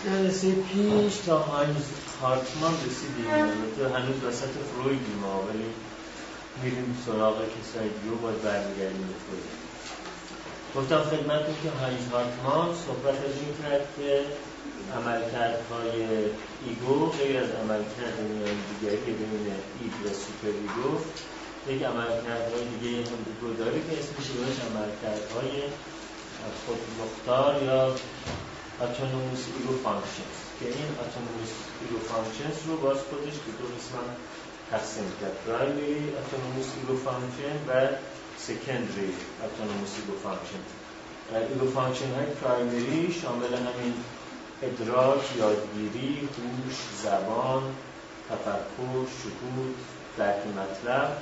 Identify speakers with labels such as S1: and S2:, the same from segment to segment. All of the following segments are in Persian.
S1: جلسه پیش تا هاینز هارتمان رسیدیم، هنوز وسط فرویدیم ولی میریم سراغ کسای دیگه باید برمیگردیم به فروید. گفتم خدمتتون که هاینز هارتمان صحبت از این کرد که عملکردهای ایگو غیر از عملکرد میانجیگری بین اید و سوپر ایگو یک عملکردهای دیگه هم ایگو داره که اسمش بهش عملکردهای خودمختار یا اتونوموس ایگو فانکشنز که این اتونوموس ایگو فانکشنز رو باز خودش به دو قسم تقسیم کرد: پرایمری اتونوموس ایگو فانکشن و سکندری اتونوموس ایگو فانکشن. ایگو فانکشن های پرایمری شامل همین ادراک، یادگیری، هوش، زبان، تفکر، شهود، درک مطلب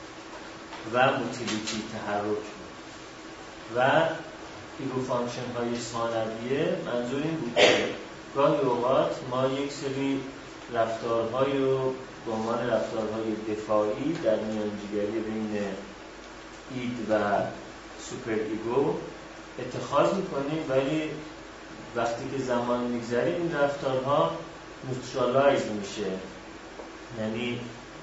S1: و موتیلیتی، تحرک. و ایگو فانکشن های ثانویه منظور این بود که گاهی اوقات ما یک سری رفتارهای رو به عنوان رفتارهای دفاعی در میانجیگری بین اید و سوپر ایگو اتخاذ میکنیم، ولی وقتی که زمان میگذره این رفتارها نوترالایز میشه، یعنی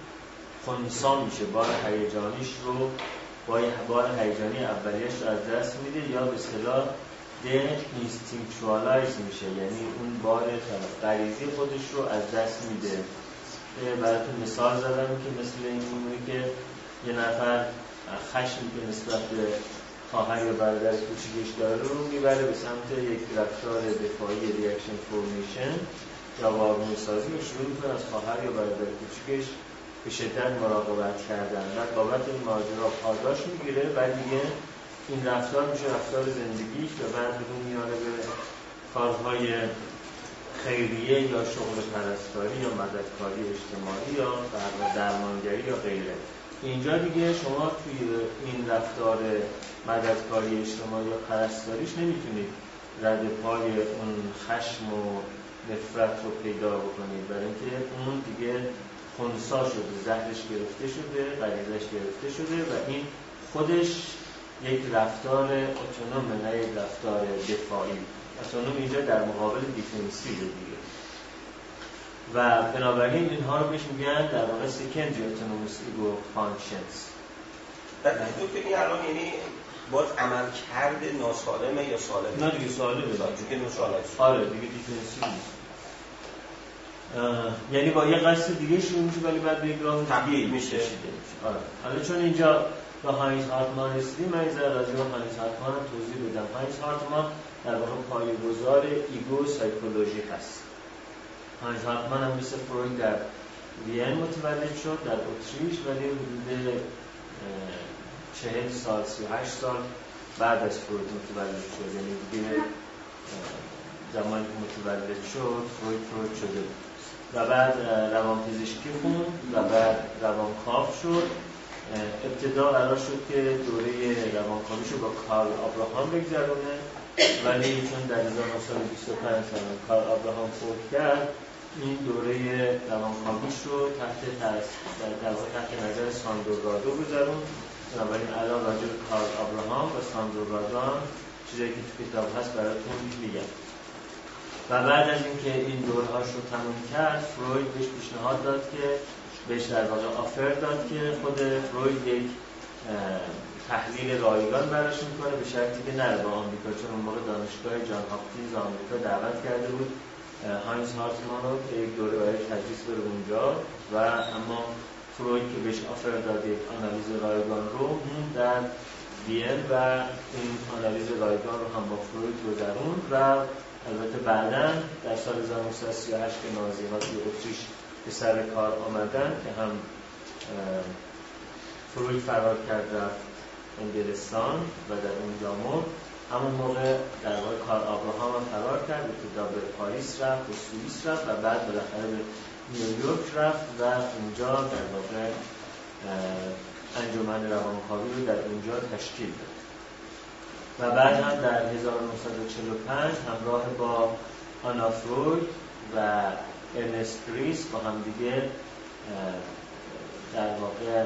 S1: خنثی میشه، بار هیجانیش رو بار هیجانی اولیش رو از دست میده یا به اصطلاح دeinstinctualize میشه، یعنی اون بار غریزی خودش رو از دست میده. براتون مثال زدم که مثل این میمونه که یه نفر خشمی که نسبت به خواهر یا برادر کوچیکش داره رو میبره به سمت یک رفتار دفاعی ریاکشن فورمیشن یا واگون سازی و شروع میکنه از خواهر یا برادر کوچیکش به شدت مراقبت کردن. بعد بابت این ماجرا پاداش میگیره، بعد دیگه این رفتار میشه رفتار زندگیش و بعد بدون میاره به کارهای خیریه یا شغل پرستاری یا مددکاری اجتماعی یا درمانگری یا غیره. اینجا دیگه شما توی این رفتار مددکاری اجتماعی یا پرستاریش نمیتونید رد پای اون خشم و نفرت رو پیدا بکنید، برای اینکه اون دیگه خنثی شده، زهرش گرفته شده، غریزش گرفته شده و این خودش یک رفتار اتونومه، نه یک رفتار دفاعی. اتونوم اینجا در مقابل دیفنسیو دیگه و بنابراین اینها رو بهش میگن در واقع سکندری اتونوموس ایگو فانکشنز.
S2: در دکتر این الان یعنی باز عمل کرده ناسالمه یا سالمه؟
S1: نه دیگه سالمه،
S2: چون که نوترالایز.
S1: آره دیگه دیفنسیو نیست، یعنی با یه قصد دیگه شروع میشه ولی بعد به یک راه
S2: تبدیل میشه.
S1: آره. حالا چون اینجا با هاینز هارتمان رسیدیم، من یه راجع به هاینز هارتمان هم توضیح بدم. هاینز هارتمان در واقع پایه‌گذار ایگو سایکولوژی هست. هاینز هارتمان هم مثل فروید در وین متولد شد، در اتریش، ولی حدود 40 سال 38 سال بعد از فروید متولد شد، یعنی دیگه زمانی که متولد شد فروید شده و بعد روانپزشکی خوند و بعد روانکاو شد. ابتدا قرار شد که دوره روانکاویشو با کارل آبراهام بگذرونه، ولی چون در 1925 کارل آبراهام فوت کرد، این دوره روانکاویش رو تحت نظر ساندرو رادو گذرون. بنابراین الان راجع به کارل آبراهام و ساندرو رادو چیزایی که تو کتاب هست براتون میگم. و بعد از اینکه این دورهاش رو تموم کرد، فروید بهش پیشنهاد داد که بهش در واقع آفر داد که خود فروید یک تحلیل رایگان براش میکنه به شرطی که نره با آمریکا، چون اون موقع دانشگاه جان هاپکینز آمریکا دعوت کرده بود هاینز هارتمان رو که یک دوره برای تدریس بره اونجا و اما فروید که بهش آفر داد یک آنالیز رایگان رو در وین و این آنالیز رایگان رو هم با فروید گذروند و البته بعداً در سال 1938 که نازی‌ها توی اتریش به سر کار آمدن که هم فروید فرار کرد رفت انگلستان و در اونجا مرد، همون موقع در واقع کارل آبراهام هم فرار کرد، ابتدا به پاریس رفت، به سوئیس رفت و بعد بالاخره به نیویورک رفت و اونجا در واقع انجمن روانکاوی رو در اونجا تشکیل داد و بعد هم در 1945 همراه با آنا فروید و ارنست ریس با هم دیگه در واقع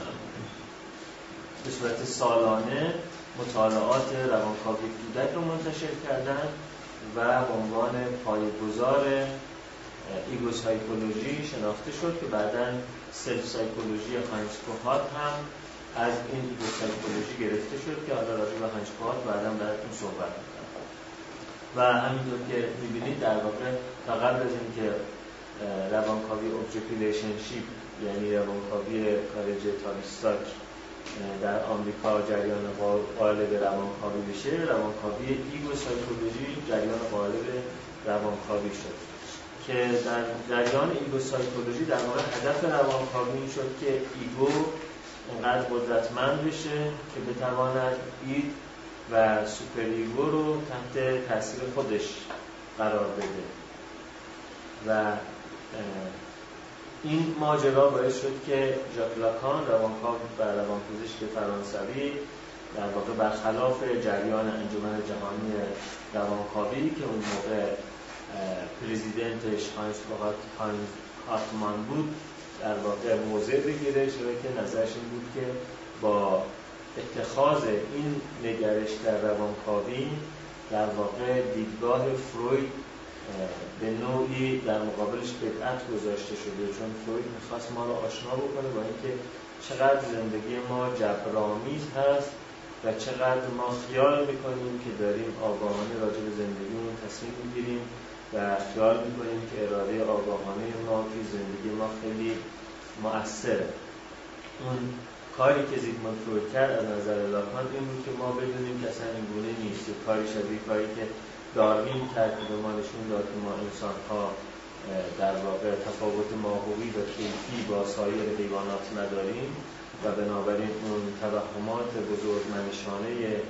S1: به صورت سالانه مطالعات روانکاوی کودک رو منتشر کردن و به عنوان پایه‌گذار ایگو سایکولوژی شناخته شد که بعداً سلف سایکولوژی هاینز کوهات هم از این ایگو سایکولوژی گرفته شد که حالا راجع به هاینز کوهات بعداً براتون صحبت می‌کنم. و همینطور که می‌بینید در واقع تا قبل از اینکه روانکاوی اوبجکت ریلیشنشیپ یعنی روانکاوی کالج تالیستاک در آمریکا جریان غالب روانکاوی بشه، روانکاوی ایگو سایکولوژی جریان غالب روانکاوی شد که در جریان ایگو سایکولوژی در واقع هدف روانکاوی این شد که ایگو انقدر قدرتمند بشه که بتواند اید و سوپر ایگو رو تحت تاثیر خودش قرار بده و این ماجرا باعث شد که ژاک لاکان روانکاو و روانپزشک فرانسوی در واقع برخلاف جریان انجمن جهانی روانکاوی که اون موقع پرزیدنتش هاینز هارتمان بود در واقع موضع بگیره، چرا که نظرش این بود که با اتخاذ این نگرش در روانکاوی در واقع دیدگاه فروید به نوعی در مقابلش بدعت گذاشته شده، چون فروید میخواست ما رو آشنا بکنه با اینکه چقدر زندگی ما جبرآمیز هست و چقدر ما خیال میکنیم که داریم آگاهانه راجع به زندگیمون تصمیم میگیریم و خیال میکنیم که اراده آگاهانه ما که زندگی ما خیلی مؤثره. اون کاری که زیگموند فروید کرد از نظر لاکان این بود که ما بدونیم که اصلا این گونه نیست، کاری شبیه کاری که داروین کرد که به ما نشون داد که ما انسان‌ها در واقع تفاوت ماهوی و کیفی با سایر حیوانات نداریم و بنابراین اون توهمات بزرگمنشانه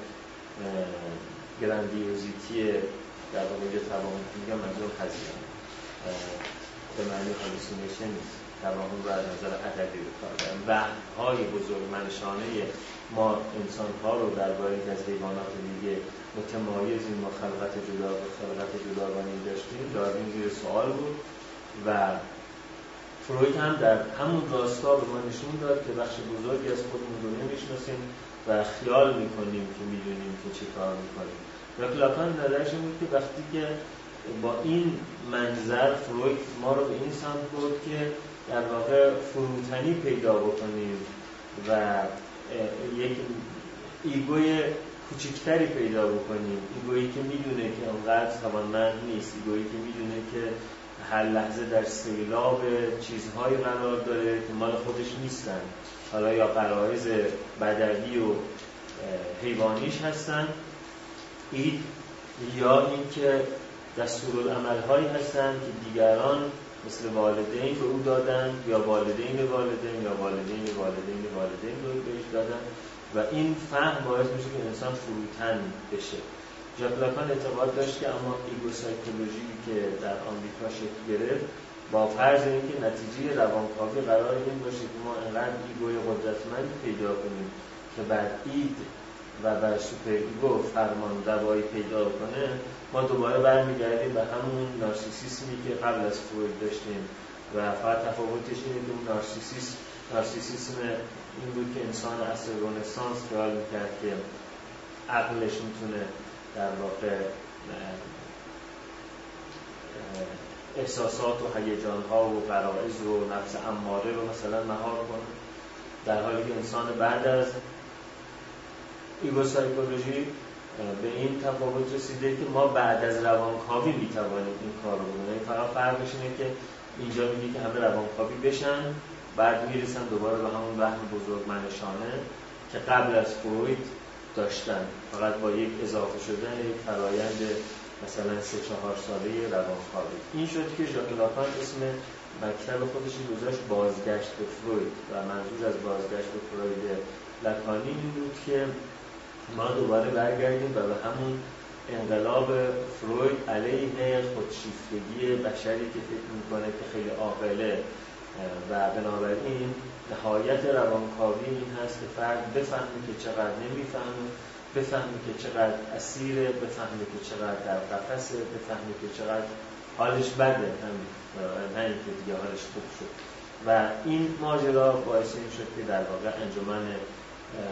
S1: گراندیوزیتی در واقع توهم میگم منظور هزیان به معنی هالوسینیشن نیست، توهم رو از نظر ادبی به کار برم وهم‌های بزرگمنشانه ما انسان‌ها رو درباره از حیوانات دیگه متمایزیم و خلقت جدا و خلقت جداگانه‌ای داشتیم داروین زیر سوال بود و فروید هم در همون راستا به ما نشون داد که بخش بزرگی از خودمون رو نمی‌شناسیم و خیال می‌کنیم که می‌دونیم که چه کار می‌کنیم. لاکان نظرش این بود که وقتی که با این منظر فروید ما رو به این سمت برد که در واقع فروتنی پیدا بکنیم و یک ایگوی کوچکتری پیدا بکنیم، ایگویی که میدونه که اونقدر توانمند نیست، ایگویی که میدونه که هر لحظه در سیلاب چیزهایی قرار داره که مال خودش نیستن، حالا یا غرایز بدوی و حیوانیش هستن اید یا اینکه دستورالعمل‌هایی هستن که دیگران مثل والدین به او دادن یا والدین والدین یا والدین والدین والدین به او بهش دادن و این فهم باعث میشه که انسان فروتن بشه. ژاک لاکان اعتقاد داشت که اما ایگو سایکولوژی که در آمریکا شکل گرفت با فرض اینکه نتیجه روانکاوی قرار این باشه که ما انقدر ایگوی قدرتمند پیدا کنیم که بر اید و بر سوپر ایگو فرمان روایی پیدا کنه، ما دوباره برمیگردیم به همون نارسیسیسمی که قبل از فروید داشتیم و فقط تفاوتش اینه که اون نارسیسیسم این بود که انسان عصر رنسانس خیال میکرد که عقلش میتونه در واقع احساسات و هیجان‌ها و غرایز و نفس اماره رو مثلا مهار کنه، در حالی که انسان بعد از ایگو سایکولوژی به این تفاوت رسیده که ما بعد از روانکاوی میتوانیم این کار رو بکنیم. فقط فرقش اینه که اینجا میگه که همه روانکاوی بشن بعد میرسن دوباره به همون وهم بزرگمنشانه که قبل از فروید داشتن، فقط با یک اضافه شدن یک فرایند مثلا 3-4 ساله روانکاوی. این شد که ژاک لاکان اسم مکتب خودش گذاشت بازگشت به فروید و منظور از بازگشت به فروید لاکانی این بود که ما دوباره برگردیم و به همون انقلاب فروید علیه خودشیفتگی بشری که فکر میکنه که خیلی عاقله و بنابراین نهایت روانکاوی این هست که فرد بفهمه که چقدر نمیفهمه، بفهمه که چقدر اسیره، بفهمه که چقدر در قفسه، بفهمه که چقدر حالش بده، نه اینکه دیگه حالش خوب شد. و این ماجرا باعث این شد که در واقع انجمن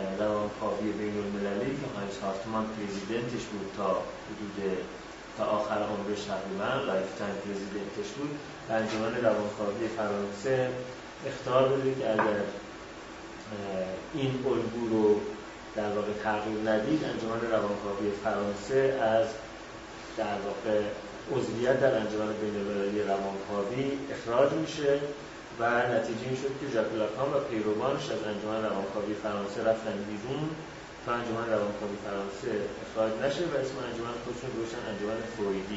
S1: روانکاوی بین المللی که هاینز هارتمان پرزیدنتش بود تا حدود تا آخر عمرش تقریبا لایف تایم پرزیدنتش بود، انجمن روانکاوی فرانسه اخطار بده که اگر این الگو رو در واقع تغییر ندید، انجمن روانکاوی فرانسه از در واقع عضویت در انجمن بین‌المللی روانکاوی اخراج میشه و نتیجه این شد که ژاک لاکان و پیروانش از انجمن روانکاوی فرانسه رفتن بیرون تا انجمن روانکاوی فرانسه اخراج نشه و اسم انجمن خودشون گذاشتن انجمن فرویدی.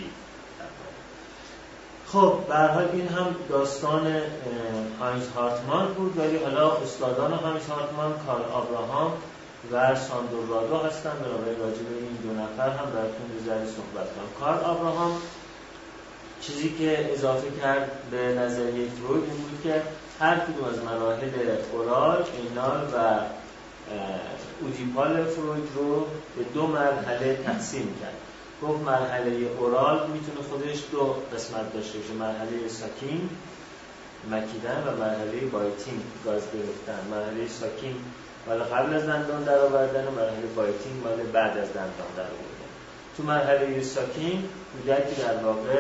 S1: خب به هر حال این هم داستان هاینز هارتمان بود، ولی حالا استادان هاینز هارتمان کارل آبراهام و ساندور رادو هستن. بنابراین راجع به این دو نفر هم براتون یه ذره صحبت کنم. کارل آبراهام چیزی که اضافه کرد به نظریه فروید این بود که هر کدوم از مراحل اورال، اینال و اودیپال فروید رو به دو مرحله تقسیم کرد. گفت مرحله اورال میتونه خودش دو قسمت داشته باشه، مرحله ساکینگ مکیدن و مرحله بایتینگ گاز گرفتن. مرحله ساکینگ مال قبل از دندان در آوردن و مرحله بایتینگ مال بعد از دندان در آوردن. تو مرحله ساکینگ کودک در واقع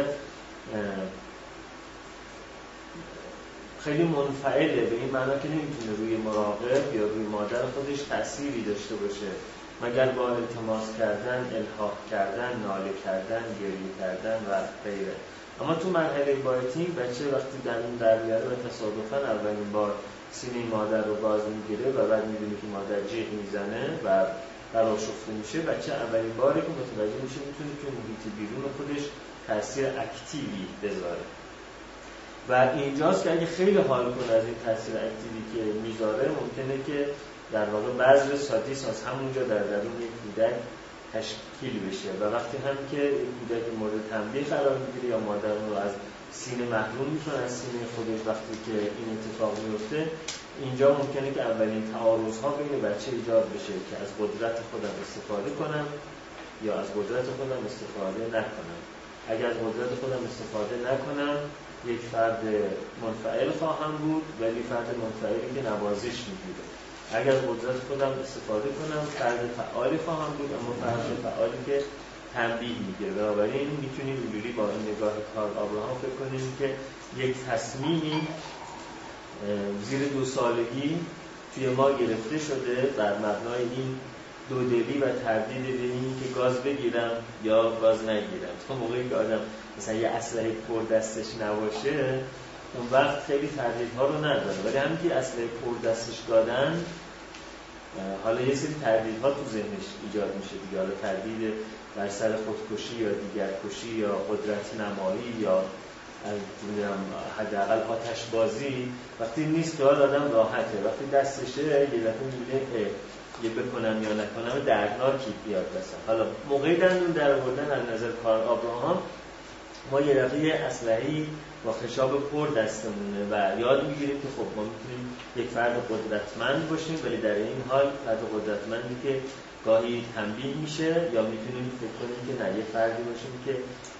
S1: خیلی منفعله، به این معنا که نمیتونه روی مراقب یا روی مادر خودش تأثیری داشته باشه مگر با التماس کردن، الحاح کردن، ناله کردن، گریه کردن و غیره. اما تو مرحله بایتینگ بچه وقتی دندون در میاره و تصادفاً اولین بار سینه مادر رو باز میگیره و بعد میبینه که مادر جیغ میزنه و برآشفته میشه، بچه اولین باری که متوجه میشه میتونه تو محیط بیرون خودش تأثیر اکتیوی بذاره و اینجاست که اگه خیلی حال کنه از این تأثیر اکتیوی که میذاره ممکنه که در واقع بذر سادیسم از همونجا در درون یک کودک تشکیل بشه و وقتی هم که کودک مورد تنبیه قرار میگیره یا مادر رو از سینه محروم میکنه از سینه خودش وقتی که این اتفاق میفته، اینجا ممکنه که اولین تعارض‌ها بین بچه ایجاد بشه که از قدرت خودم استفاده کنم یا از قدرت خودم استفاده نکنم. اگر از قدرت خودم استفاده نکنم یک فرد منفعل خواهم بود، ولی فرد منفعلی که نوازش میگیره. اگر از قدرت خودم استفاده کنم فرد فعالی خواهم بود، اما فرد فعالی که تنبیه میگیره. بنابراین میتونیم اینجوری با این نگاه کارل آبراهام فکر کنیم که یک تصمیمی زیر 2 سالگی توی ما گرفته شده بر مبنای این دودلی و تردید بین این که گاز بگیرم یا گاز نگیرم. تا موقعی که آدم مثلا یه اسلحه پر دستش نباشه اون وقت خیلی تردیدها رو نداره، ولی همین که اسلحه پر دستش دادن حالا یه سری تردیدها تو ذهنش ایجاد میشه دیگه، حالا تردید بر سر خودکشی یا دیگر کشی یا قدرت نمایی یا حداقل آتش بازی. وقتی نیست که آدم راحته، وقتی دستشه یه دفعه میبینه یه بکنم یا نکنم دردناکی بیاد بسن. حالا موقعی دندون در آوردن از نظر کارل آبراهام ما یه دفعه اسلحه‌ای با خشاب پر دستمونه و یاد میگیریم که خب ما میتونیم یک فرد قدرتمند باشیم، ولی در این حال فرد قدرتمندی که گاهی تنبیه میشه، یا میتونیم فکر کنیم که نه یه فردی باشیم که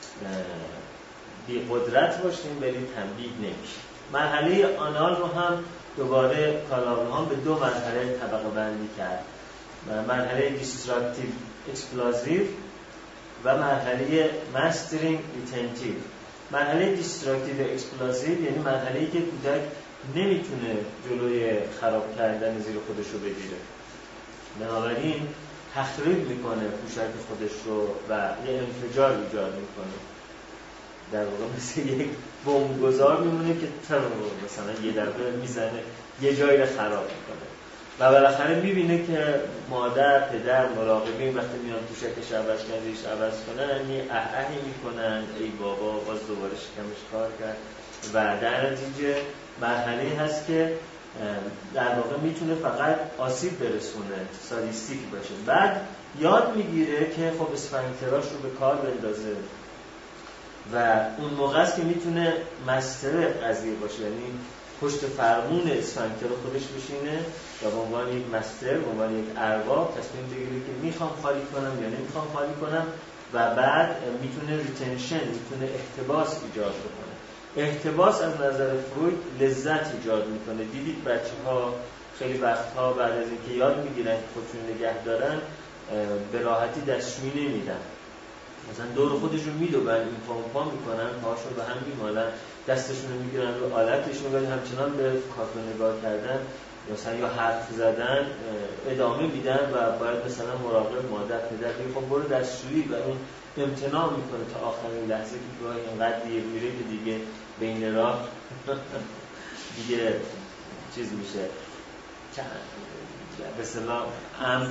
S1: بی قدرت باشیم ولی تنبیه نمیشه. مرحله آنال رو هم دوباره کارل آبراهام به 2 مرحله طبقه بندی کرد، مرحله دیستراکتیو اکسپلوزیو و مرحله ماسترینگ ریتنتیو. مرحله دیستراکتیو اکسپلوزیو یعنی مرحله‌ای که کودک نمیتونه جلوی خراب کردن زیر خودش رو بگیره، بنابراین تخریب میکنه پوشک خودش رو و یه انفجار ایجاد میکنه، در واقع مثل یک بمبگذار میمونه که مثلا یه دفعه میزنه یه جایی رو خراب میکنه و بالاخره میبینه که مادر، پدر، مراقبین وقتی میان پوشکش عوض کنن یه اهی میکنن ای بابا باز دوباره شکمش کار کرد و در نتیجه مرحله هست که در واقع میتونه فقط آسیب برسونه، سادیستیک باشه. بعد یاد میگیره که خب اسفنکتراش رو به کار بندازه و اون موقع است که میتونه مستر قضیه باشه، یعنی پشت فرمون اسفنکتر خودش بشینه و به عنوان یک مستر، به عنوان یک ارباب تصمیم بگیره که میخوام خالی کنم یا نمیخوام خالی کنم و بعد میتونه ریتنشن، میتونه احتباس ایجاد کنه. احتباس از نظر فروید لذت ایجاد میکنه. دیدید بچه‌ها خیلی وقتها بعد از اینکه یاد میگیرن که خودشون نگه دارن به راحتی دستشویی نمیدن مثلا دور خودشون میدوبن، این پا میکنن، پاهاشون به هم میمالن، دستشون رو میگیرن رو آلتشون، ولی همچنان به کارتون نگاه کردن مثلا یا حرف زدن ادامه میدن و باید مثلا مراقب مادر پدر بگه خب برو دستشویی و اون امتناع میکنه تا آخرین لحظه که گاهی اینقدر دیر میره که دیگه بین راه دیگه چیز میشه به اصطلاح امر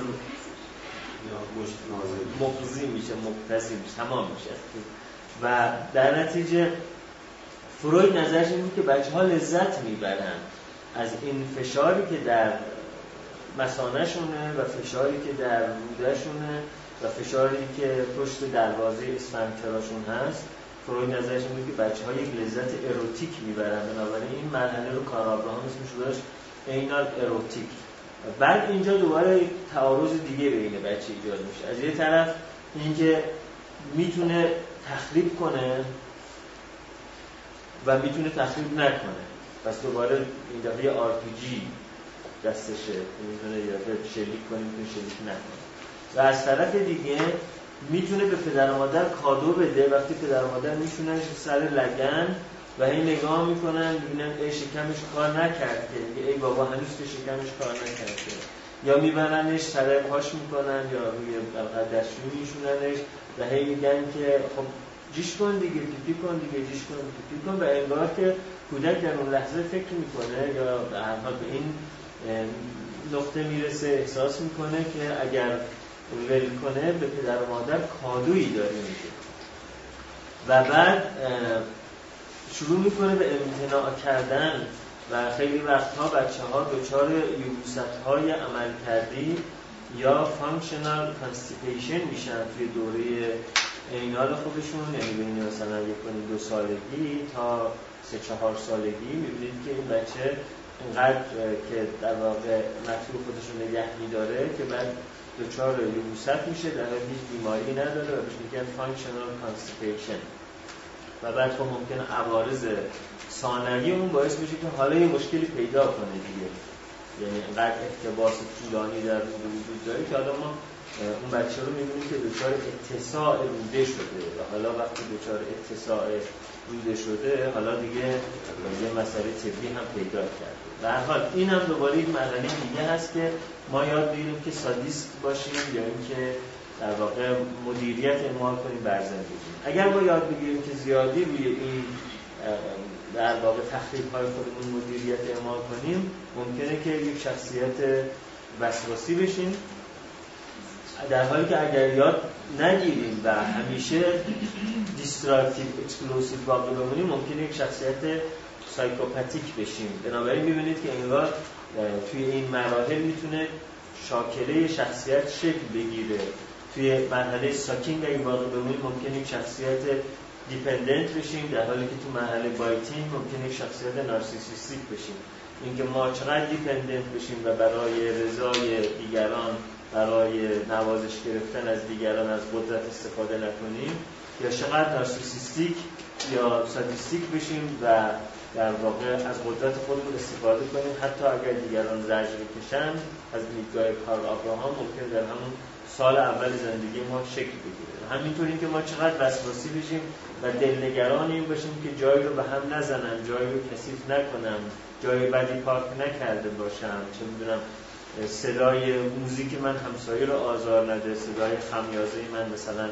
S1: مقضی میشه، مقتضی میشه، تمام میشه. و در نتیجه فروید نظرش این بود که بچه‌ها لذت میبرن از این فشاری که در مثانه‌شونه و فشاری که در روده‌شونه و فشاری که پشت دروازه اسفنکتراشون هست. فروید نظرش این بود که بچه‌ها یک لذت اروتیک میبرن، بنابراین این مرحله رو کار ابراهام اسمش گذاشت اینال اروتیک. بعد اینجا دوباره تعارض دیگه بین بچه ایجاد میشه. از یه طرف اینکه میتونه تخریب کنه و میتونه تخریب نکنه، پس دوباره این دفعه RPG دستشه، میتونه یا شلیک کنه میتونه شلیک نکنه. و از طرف دیگه میتونه به پدر و مادر کادو بده وقتی پدر و مادر میشونن سر لگن و هی نگاه میکنن میبینن ای شکمش کار نکرد که، ای بابا هنوز که شکمش کار نکرد، یا میبرنش سر پاش میکنن یا روی دستشویی میشوننش و هی میگن که خب جیش کن دیگه، پیپی کن دیگه، جیش کن پیپی کن. و انگار که کودک در اون لحظه فکر میکنه یا به هر حال به این نقطه میرسه، احساس میکنه که اگر ول کنه به پدر و مادر کادویی داره میده و بعد شروع میکنه به امتناع کردن و خیلی وقتها بچه‌ها دچار یبوست‌های عملکردی یا فانکشنال کانستیپیشن میشن توی دوره اینال خودشون، یعنی بین مثلا 1-2 سالگی تا 3-4 سالگی. میبینید که این بچه اینقدر که در واقع مطلوب خودشون نگه میداره که بعد دچار یبوست میشه، در حالی هیچ بیماری نداره و بهش میگن فانکشنال کانستیپیشن. و بعد خب ممکنه عوارض ثانوی اون باعث میشه که حالا یه مشکلی پیدا کنه دیگه، یعنی اینقدر احتباس طولانی در وجود داره که حالا ما اون بچه رو میبینیم که دچار اتساع روده شده و حالا وقتی دچار اتساع روده شده حالا دیگه یه مسئله طبی هم پیدا کرده. به هر حال این هم دوباره یک مرحله دیگه هست که ما یاد بگیریم که سادیست باشیم یا اینکه در واقع مدیریت اعمال کنیم بر زندگی. اگر ما یاد بگیریم که زیادی روی این در واقع تخریب‌های خودمون مدیریت اعمال کنیم، ممکنه که یک شخصیت وسواسی بشیم، در حالی که اگر یاد نگیریم و همیشه دیستراکتیو اکسکلوسیو باقی بمونیم ممکنه یک شخصیت سایکوپاتیک بشیم. بنابراین می‌بینید که انگار توی این مراحل میتونه شاکله شخصیت شکل بگیره. توی مرحله ساکینگ اگه باقی بمونیم ممکنه یک شخصیت دیپندنت بشیم، در حالی که تو مرحله بایتینگ ممکنه یک شخصیت نارسیسیستیک بشیم. اینکه ما چقدر دیپندنت بشیم و برای رضای دیگران، برای نوازش گرفتن از دیگران از قدرت استفاده نکنیم، یا چقدر نارسیسیستیک یا سادیستیک بشیم و در واقع از قدرت خودمون استفاده کنیم حتی اگر دیگران زجر بکشن. از دیدگاه کارل ابراهام ممکن در همون سال اول زندگی ما شکل بگیره. همینطوری که ما چقدر وسواسی بشیم و دلنگران این باشیم که جایی رو به هم نزنن، جایی رو کثیف نکنم، جای بدی پارک نکرده باشم، چه میدونم صدای موزیک من همسایه رو آزار نده، صدای خمیازه من مثلا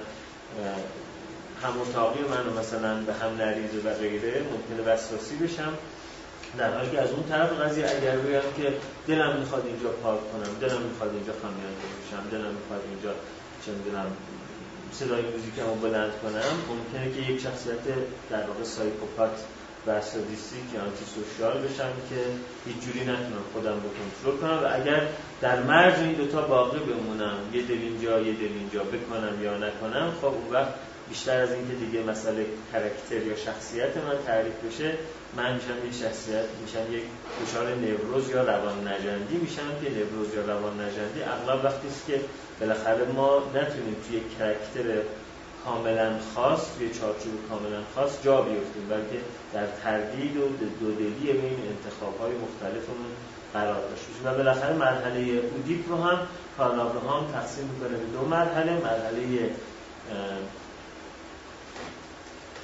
S1: هم اتاقی من مثلا به هم نریزه و غیره. ممکنه وسواسی بشم، در حالی که از اون طرف قضیه اگر بگم که دلم میخواد اینجا پارک کنم، دلم میخواد اینجا خمیازه بشم، دلم میخواد اینجا چه میدونم صدای موزیکم رو بلند کنم، ممکنه که یک شخصیت در واقع سایکوپات و سادیستیک یا آنتی سوشیال بشم که هیچ جوری نتونم خودم رو کنترل کنم و اگر در مرز این دوتا باقی بمونم، یه دل اینجا یه دل اینجا، بکنم یا نکنم، خب اون وقت بیشتر از این که دیگه مسئله کاراکتر یا شخصیت من تعریف بشه، من میشم یک شخصیت، میشم یک دچار نوروز یا روان نژندی میشم که نوروز یا روان نژندی اغلب وقتی است که بالاخره ما نتونیم توی یک کاراکتر کاملا خاص، توی چارچوب کاملا خاص جا بیفتیم، بلکه در تردید و دودلی بین انتخاب‌های مختلفمون قرار داشته باشیم. و بالاخره مرحله اودیپ رو هم کارل ابراهام تقسیم می‌کنه به 2 مرحله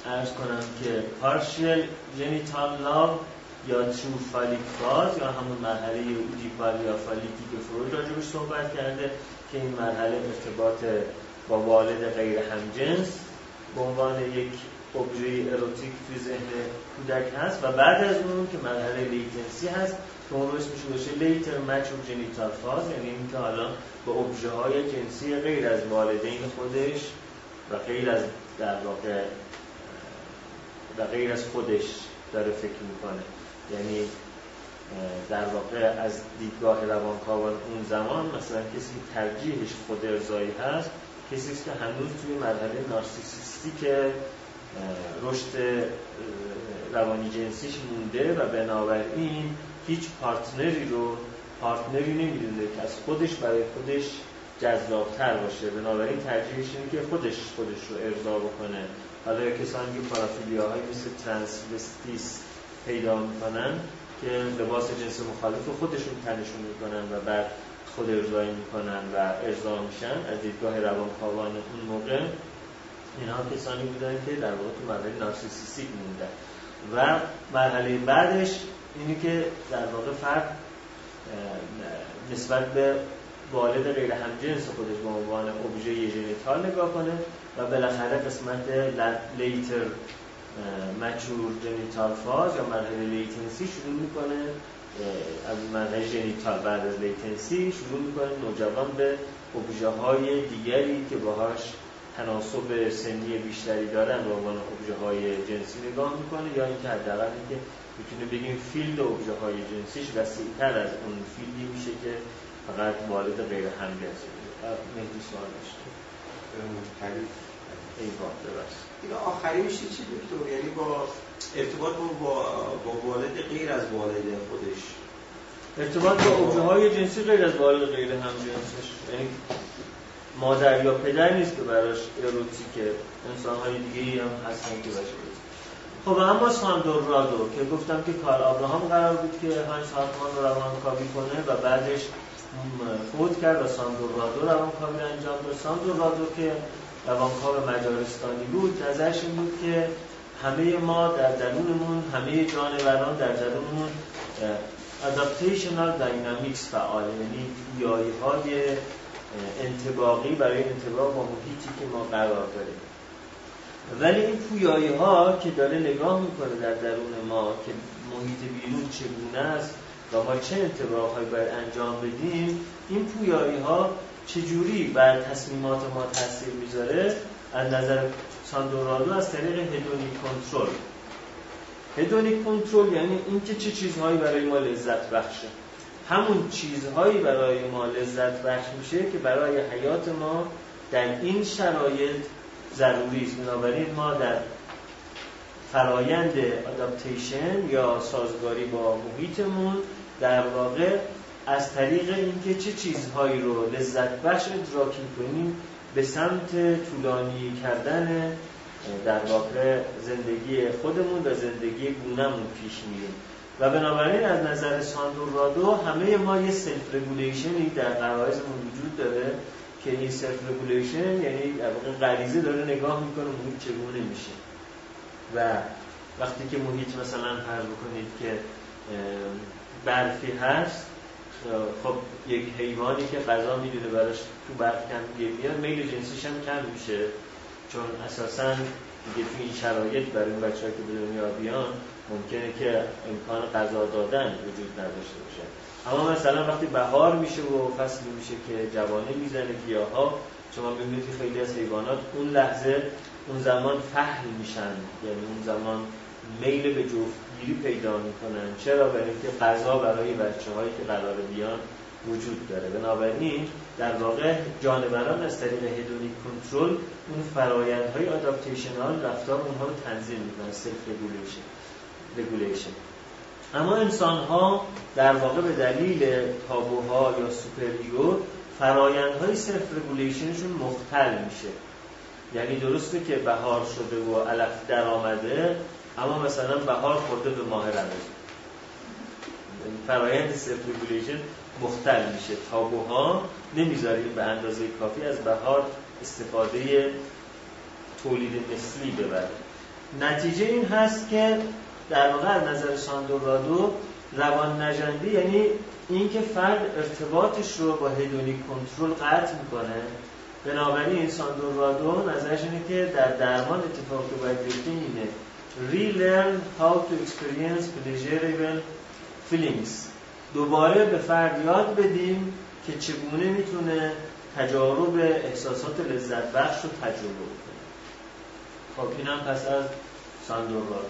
S1: عرض کنم که partial genital love یا true phallic phase یا همون مرحله اوجیپال یا فالیکی که فروید راجبش صحبت کرده که این مرحله ارتباط با والد غیر همجنس به عنوان یک ابژه اروتیک توی ذهن کودک هست و بعد از اون که مرحله لیتنسی هست که اون رو اسمش باشه لیتر مچور جنیتال فاز، یعنی این که حالا به ابژه های جنسی غیر از والدین خودش و غیر از در واقع و غیر از خودش داره فکر میکنه. یعنی در واقع از دیدگاه روانکاوان اون زمان مثلا کسی ترجیحش خود ارضایی هست کسی است که هنوز توی مرحله نارسیسیستیک رشد روانی جنسیش مونده و بنابراین هیچ پارتنری نمیدونه که از خودش برای خودش جذابتر باشه، بنابراین ترجیحش اینه که خودش رو ارضا بکنه. حالا کسانی که پارافیلیاهای مثل ترانسوستیس پیدا میکنن که لباس جنس مخالف خودشون تنشون میکنن و بعد خود ارضایی میکنن و ارضا میشن، از دیدگاه روانکاوان اون موقع اینها کسانی بودن که در واقع تو مرحله نارسیسیستیک موندن. و مرحله بعدش اینی که در واقع فرد نسبت به والد غیر همجنس خودش به عنوان ابژه ژنیتال نگاه کنه و بالاخره قسمت لیتر مچور جنیتال فاز یا مرحله لیتنسی شروع میکنه. از مرحله ژنیتال بعد از لیتنسی شروع میکنه نوجوان به ابژه های دیگری که باهاش تناسب سنی بیشتری دارن به عنوان ابژه های جنسی نگاه میکنه، یا اینکه حداقل اینکه میتونه بگیم فیلد ابژه های جنسیش وسیع‌تر از اون فیلدی میشه که فقط والد غیر همجنسه. مهدی سوال داشته
S2: تعریف
S1: ایوان ببرس
S2: این آخری میشه چی دکتر؟ یعنی با ارتباط با والد غیر از والد خودش،
S1: ارتباط با ابژه های جنسی غیر از والد غیر همجنسش، یعنی مادر یا پدر نیست که براش اروتیکه، انسان‌های دیگه‌ای هم هستن که براش اروتیکه. خب اما ساندور رادو که گفتم که کارل آبراهام قرار بود که هاینز هارتمان رو روانکاوی کنه و بعدش فوت کرد و ساندور رادو روانکاوی انجام داد. ساندور رادو که روانکاو مجارستانی بود، نظرش این بود که همه ما در درونمون، همه جانوران در درونمون adaptational dynamics فعال، یعنی پویایی‌های انطباقی برای انطباق با محیطی که ما قرار داریم. ولی این پویایی‌ها که داره نگاه میکنه در درون ما که محیط بیرون چگونه است و ما چه انطباق‌هایی باید انجام بدیم، این پویایی‌ها چجوری بر تصمیمات ما تاثیر میذاره، از نظر ساندور رادو از طریق هدونیک کنترل. هدونیک کنترل یعنی اینکه چه چیزهایی برای ما لذت بخشه، همون چیزهایی برای ما لذت بخش میشه که برای حیات ما در این شرایط ضروری است. بنابراین ما در فرایند آداپتیشن یا سازگاری با محیطمون در واقع از طریق اینکه چه چیزهایی رو لذت بخش ادراک می‌کنیم به سمت طولانی کردن در واقع زندگی خودمون و زندگی گونه‌مون پیش میریم. و بنابراین از نظر ساندور رادو همه ما یه سلف رگولیشنی در غرایزمون وجود داره که این سلف رگولیشن یعنی در واقع غریزه داره نگاه میکنه محیط چگونه میشه. و وقتی که محیط مثلا فرض بکنید که برفی هست، خب یک حیوانی که غذا میدونه براش تو برف کم میاد میل جنسیش هم کم میشه، چون اساساً دیگه تو این شرایط برای اون بچه‌ها که به دنیا بیان ممکنه که امکان غذا دادن وجود نداشته باشه. اما مثلا وقتی بهار میشه و فصلی میشه که جوانه میزنه گیاها، شما ببینید که خیلی از حیوانات اون لحظه اون زمان فحل میشن، یعنی اون زمان میل به جفتگیری پیدا میکنن. چرا؟ برای اینکه غذا برای بچه‌هایی که قرار بیان وجود داره. بنابراین در واقع جانوران از طریق هدونیک کنترل اون فرآیندهای آداپتیشنال رفتار اونها رو تنظیم میکنن، سلف رگولیشن. اما انسان‌ها در واقع به دلیل تابوها یا سوپر ایگو فرآیندهای سلف رگولیشنشون مختل میشه. یعنی درسته که بهار شده و علف در آمده، اما مثلا بهار خورده به ماه رمضان، فرآیند سلف رگولیشن مختل میشه. تابوها نمیذاریم به اندازه کافی از بهار استفاده تولید مثلی ببره. نتیجه این هست که در واقع از نظر ساندورادو روان نژندی یعنی اینکه فرد ارتباطش رو با هدونیک کنترل قطع میکنه. بنابراین ساندورادو نظرش اینه که در درمان اتفاقی که باید بیفته اینه relearn how to experience pleasurable feelings. دوباره به فرد یاد بدیم که چگونه میتونه تجارب احساسات لذت بخش رو تجربه کنه. خب اینم پس از ساندورادو.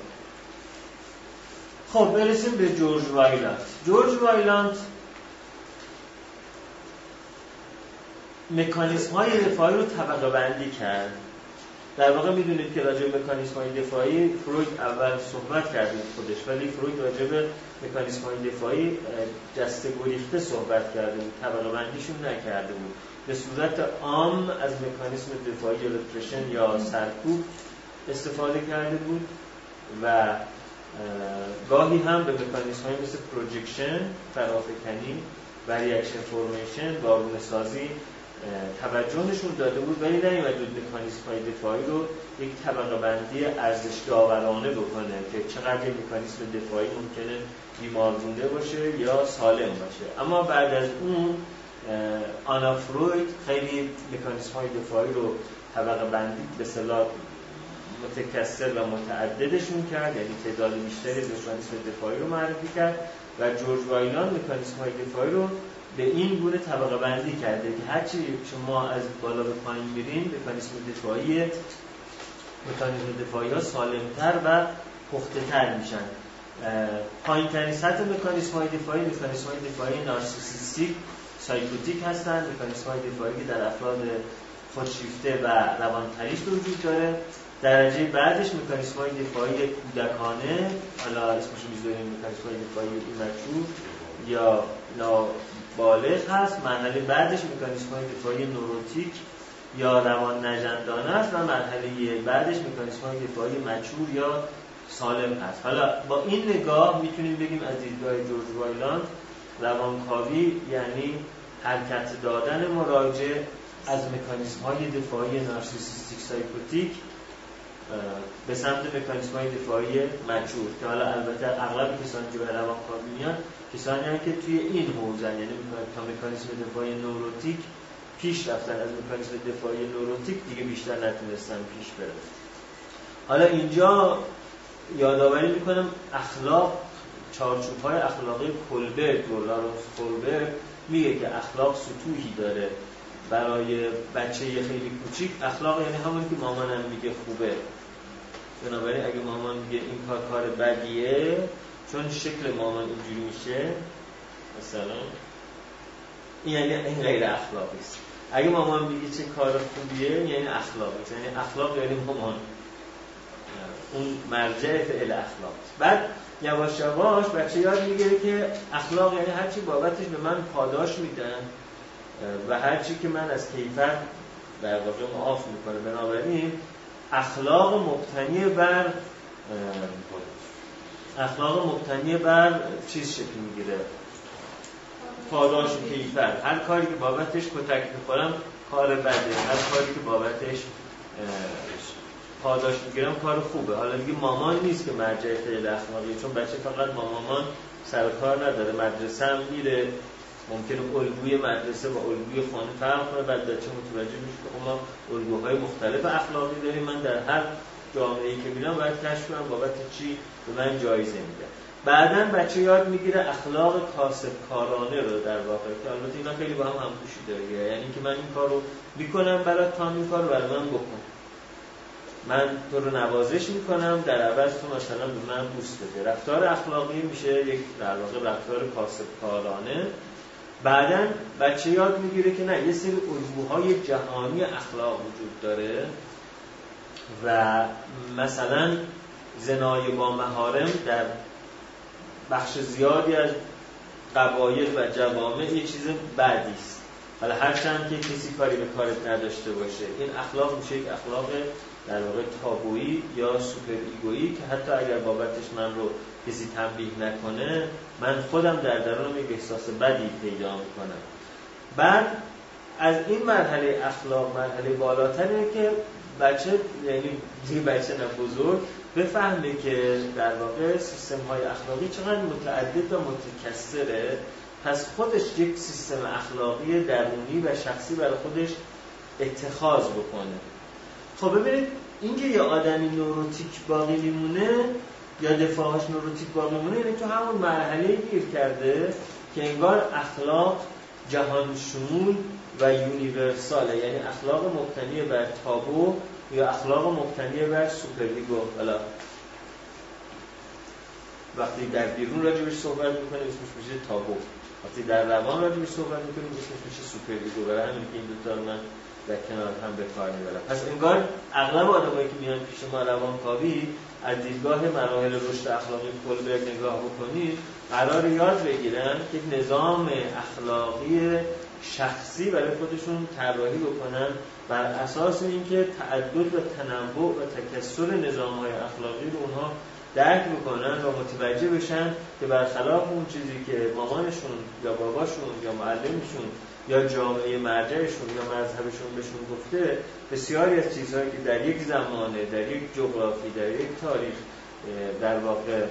S1: خب برسیم به جورج وایلند. جورج وایلند مکانیسم های دفاعی رو طبقه بندی کرد. در واقع میدونید که راجع به مکانیسم های دفاعی فروید اول صحبت کرد خودش، ولی فروید راجع به مکانیسم های دفاعی جسته گریخته صحبت کرده بود، طبقه بندیشون نکرده بود. به صورت عام از مکانیسم دفاعی یا رپرشن یا سرکوب استفاده کرده بود و گاهی هم به مکانیسم های مثل پروجکشن، فرافکنی و ریاکشن فورمیشن، بارونه سازی توجه نشون داده بود، ولی نمی‌اومد مکانیسم های دفاعی رو یک طبقه بندی ارزش داورانه بکنه که چقدر یک مکانیسم دفاعی ممکنه بیمارگونده باشه یا سالم باشه. اما بعد از اون آنا فروید خیلی مکانیسم های دفاعی رو طبقه بندی به اصطلاح متکثر و متعددشون کرد، یعنی تعداد بیشتری مکانیسم دفاعی رو معرفی کرد و جورج وایلند مکانیسم های دفاعی رو به این گونه طبقه بندی کرده که هرچی شما از بالا به پایین میرین مکانیسم دفاعی ها سالمتر و پخته‌تر میشن. پایین ترین سطح مکانیسم های دفاعی نارسیسیستیک سایکوتیک هستند، مکانیسم های دفاعی که در افراد خودشیفته و روانپریش وجود داره. درجه بعدش مکانیسم های دفاعی کودکانه، حالا اسمش میذاریم مکانیسم های دفاعی ایمچور یا نابالغ هست. مرحله بعدش مکانیسم های دفاعی نوروتیک یا روان نژندانه است و مرحله بعدش مکانیسم های دفاعی مچور یا سالم هست. حالا با این نگاه میتونیم بگیم از دیدگاه جورج وایلند روانکاوی یعنی حرکت دادن مراجع از مکانیسم های دفاعی نارسیسیستیک سایکوتیک به سمت مکانیسم های دفاعی مچور، که حالا البته اغلب کسانی که به روانکاوی میان کسانی هم که توی این حوزه، یعنی تا مکانیسم دفاعی نوروتیک پیش رفتن، از مکانیسم دفاعی نوروتیک دیگه بیشتر نتونستن پیش برن. حالا اینجا یادآوری میکنم اخلاق، چارچوب‌های اخلاقی کولبرگ، لارنس کولبرگ میگه که اخلاق سطوحی داره. برای بچه خیلی کوچیک اخلاق یعنی همون که مامانم میگه خوبه. بنابراین اگه مامان میگه این کار بدیه چون شکل مامان اینجوری میشه مثلا، این یعنی این غیر اخلاقی است. اگه مامان میگه چه کار خوبیه یعنی اخلاقی است. یعنی اخلاق یعنی مامان اون مرجع فعل اخلاق. بعد یواش یواش بچه یاد میگیره که اخلاق یعنی هرچی بابتش به من پاداش میدن و هرچی که من از کیفر در واقع معاف میکنه. بنابراین اخلاق مبتنی بر چیز شکل میگیره، پاداش و کیفر. هر کاری که بابتش کتک میخورم کار بده، هر کاری که بابتش پاداش میگیرم کار خوبه. حالا دیگه مامان نیست که مرجع فعل اخلاقیه، چون بچه فقط مامان سر کار نداره، مدرسه هم میره، ممکنه الگوی مدرسه با الگوی خانه فرق کنه، بعد بچه متوجه میشه که ما الگوهای مختلف اخلاقی داریم، من در هر جامعه‌ای که میرم باید کشف کنم بابت چی به من جایزه میده. بعداً بچه یاد میگیره اخلاق کاسبکارانه رو در واقع، که البته اینا خیلی با هم همپوشی داره، یعنی که من این کارو میکنم برات، تا این کارو برای من بکن، من تو رو نوازش میکنم در عوض تو مثلا به من بوس بده. رفتار اخلاقی میشه یک در واقع رفتار کاسبکارانه. بعداً بچه یاد میگیره که نه، یه سری الگوهای جهانی اخلاق وجود داره و مثلا زنای با محارم در بخش زیادی از قبایل و جوامع یه چیز بدی است. حالا هرچند که کسی کاری به کارت نداشته باشه، این اخلاق میشه یک اخلاق در واقع تابویی یا سوپر ایگویی که حتی اگر بابتش من رو کسی تنبیه نکنه من خودم در درونم یک احساس بدی پیدا میکنم. بعد از این مرحله اخلاق مرحله بالاتره که بچه، یعنی دیگه بچه نه بزرگ، بفهمه که در واقع سیستم‌های اخلاقی چقدر متعدد و متکثره، پس خودش یک سیستم اخلاقی درونی و شخصی برای خودش اتخاذ بکنه. خب ببینید اینکه یه آدمی نوروتیک باقی میمونه یا دفاعش نوروتیک باقی میمونه، یعنی تو همون مرحله گیر کرده که انگار اخلاق جهان شمول و یونیورساله، یعنی اخلاق مبتنی بر تابو یا اخلاق مبتنی بر سوپرلیگو. حالا وقتی در بیرون راجبش صحبت میکنه اسمش میشه تابو، وقتی در روان راجبش صحبت میکنه اسمش میشه سوپرلیگو. برای همین که این دو تا رو من در کنار هم به کار میبرم. پس انگار اغلب آدمایی که میان پیش ما روانکاوی از دیدگاه مراحل رشد اخلاقی کولبرگ نگاه بکنید، قرار یاد بگیرن که نظام اخلاقی شخصی برای خودشون طراحی بکنن بر اساس اینکه تعدد و تنوع و تکثر نظام‌های اخلاقی رو اونها درک بکنن و متوجه بشن که برخلاف اون چیزی که مامانشون یا باباشون یا معلمشون یا جامعه مرجعشون یا مذهبشون بهشون گفته، بسیاری از چیزهایی که در یک زمانه، در یک جغرافی، در یک تاریخ در واقع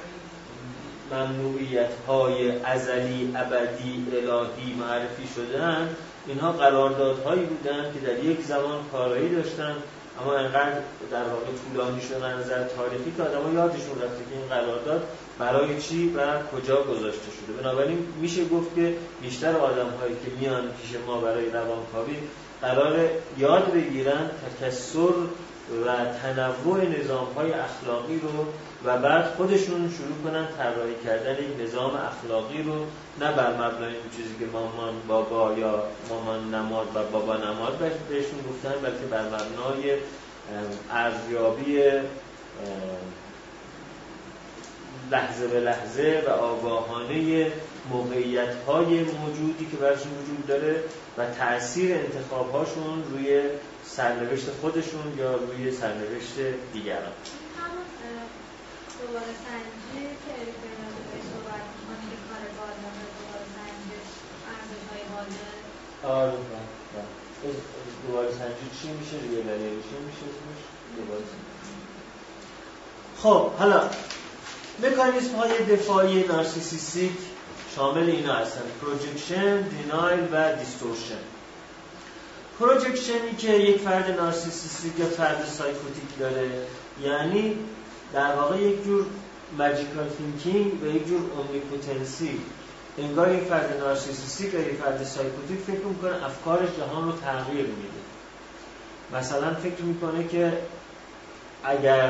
S1: ممنوعیت‌های ازلی، ابدی، الهی معرفی شدن، اینها قراردادهایی بودن که در یک زمان کارایی داشتن، اما انقدر در واقع طولانی شدن از نظر تاریخی که آدم‌ها یادشون رفته که این قرارداد برای چی و کجا گذاشته شده. بنابراین میشه گفت که بیشتر آدم‌هایی که میان پیش ما برای روانکاوی قرار یاد بگیرن تکثر و تنوع نظام‌های اخلاقی رو و بعد خودشون شروع کنن طراحی کردن یک نظام اخلاقی رو، نه بر مبنای اون چیزی که مامان بابا یا مامان نماد و بابا نماد بهشون گفتن، بلکه بر مبنای ارزیابی لحظه به لحظه و آگاهانه موقعیت‌های موجودی که برشون وجود داره و تأثیر انتخاب‌هاشون روی سرنوشت خودشون یا روی سرنوشت دیگران.
S3: همون دوباره سنجی که اریک برنارد بهش صحبت می‌کنه که کار بالغ دوباره سنجی ارزش‌های بالغ.
S1: دوباره سنجی چی میشه؟ ریالیشن میشه اسمش؟ دوباره سنجی. خب حالا مکانیزم‌های دفاعی نارسیسیستیک شامل اینا هستن: پروجکشن، دینایل و دیستورشن. پروجکشنی که یک فرد نارسیسیستیک یا فرد سایکوتیک داره، یعنی در واقع یک جور ماجیکال تینکینگ و یک جور اومنیپوتنسی. انگار یک فرد نارسیسیستیک یا یک فرد سایکوتیک فکر میکنه افکارش جهان رو تغییر میده. مثلا فکر میکنه که اگر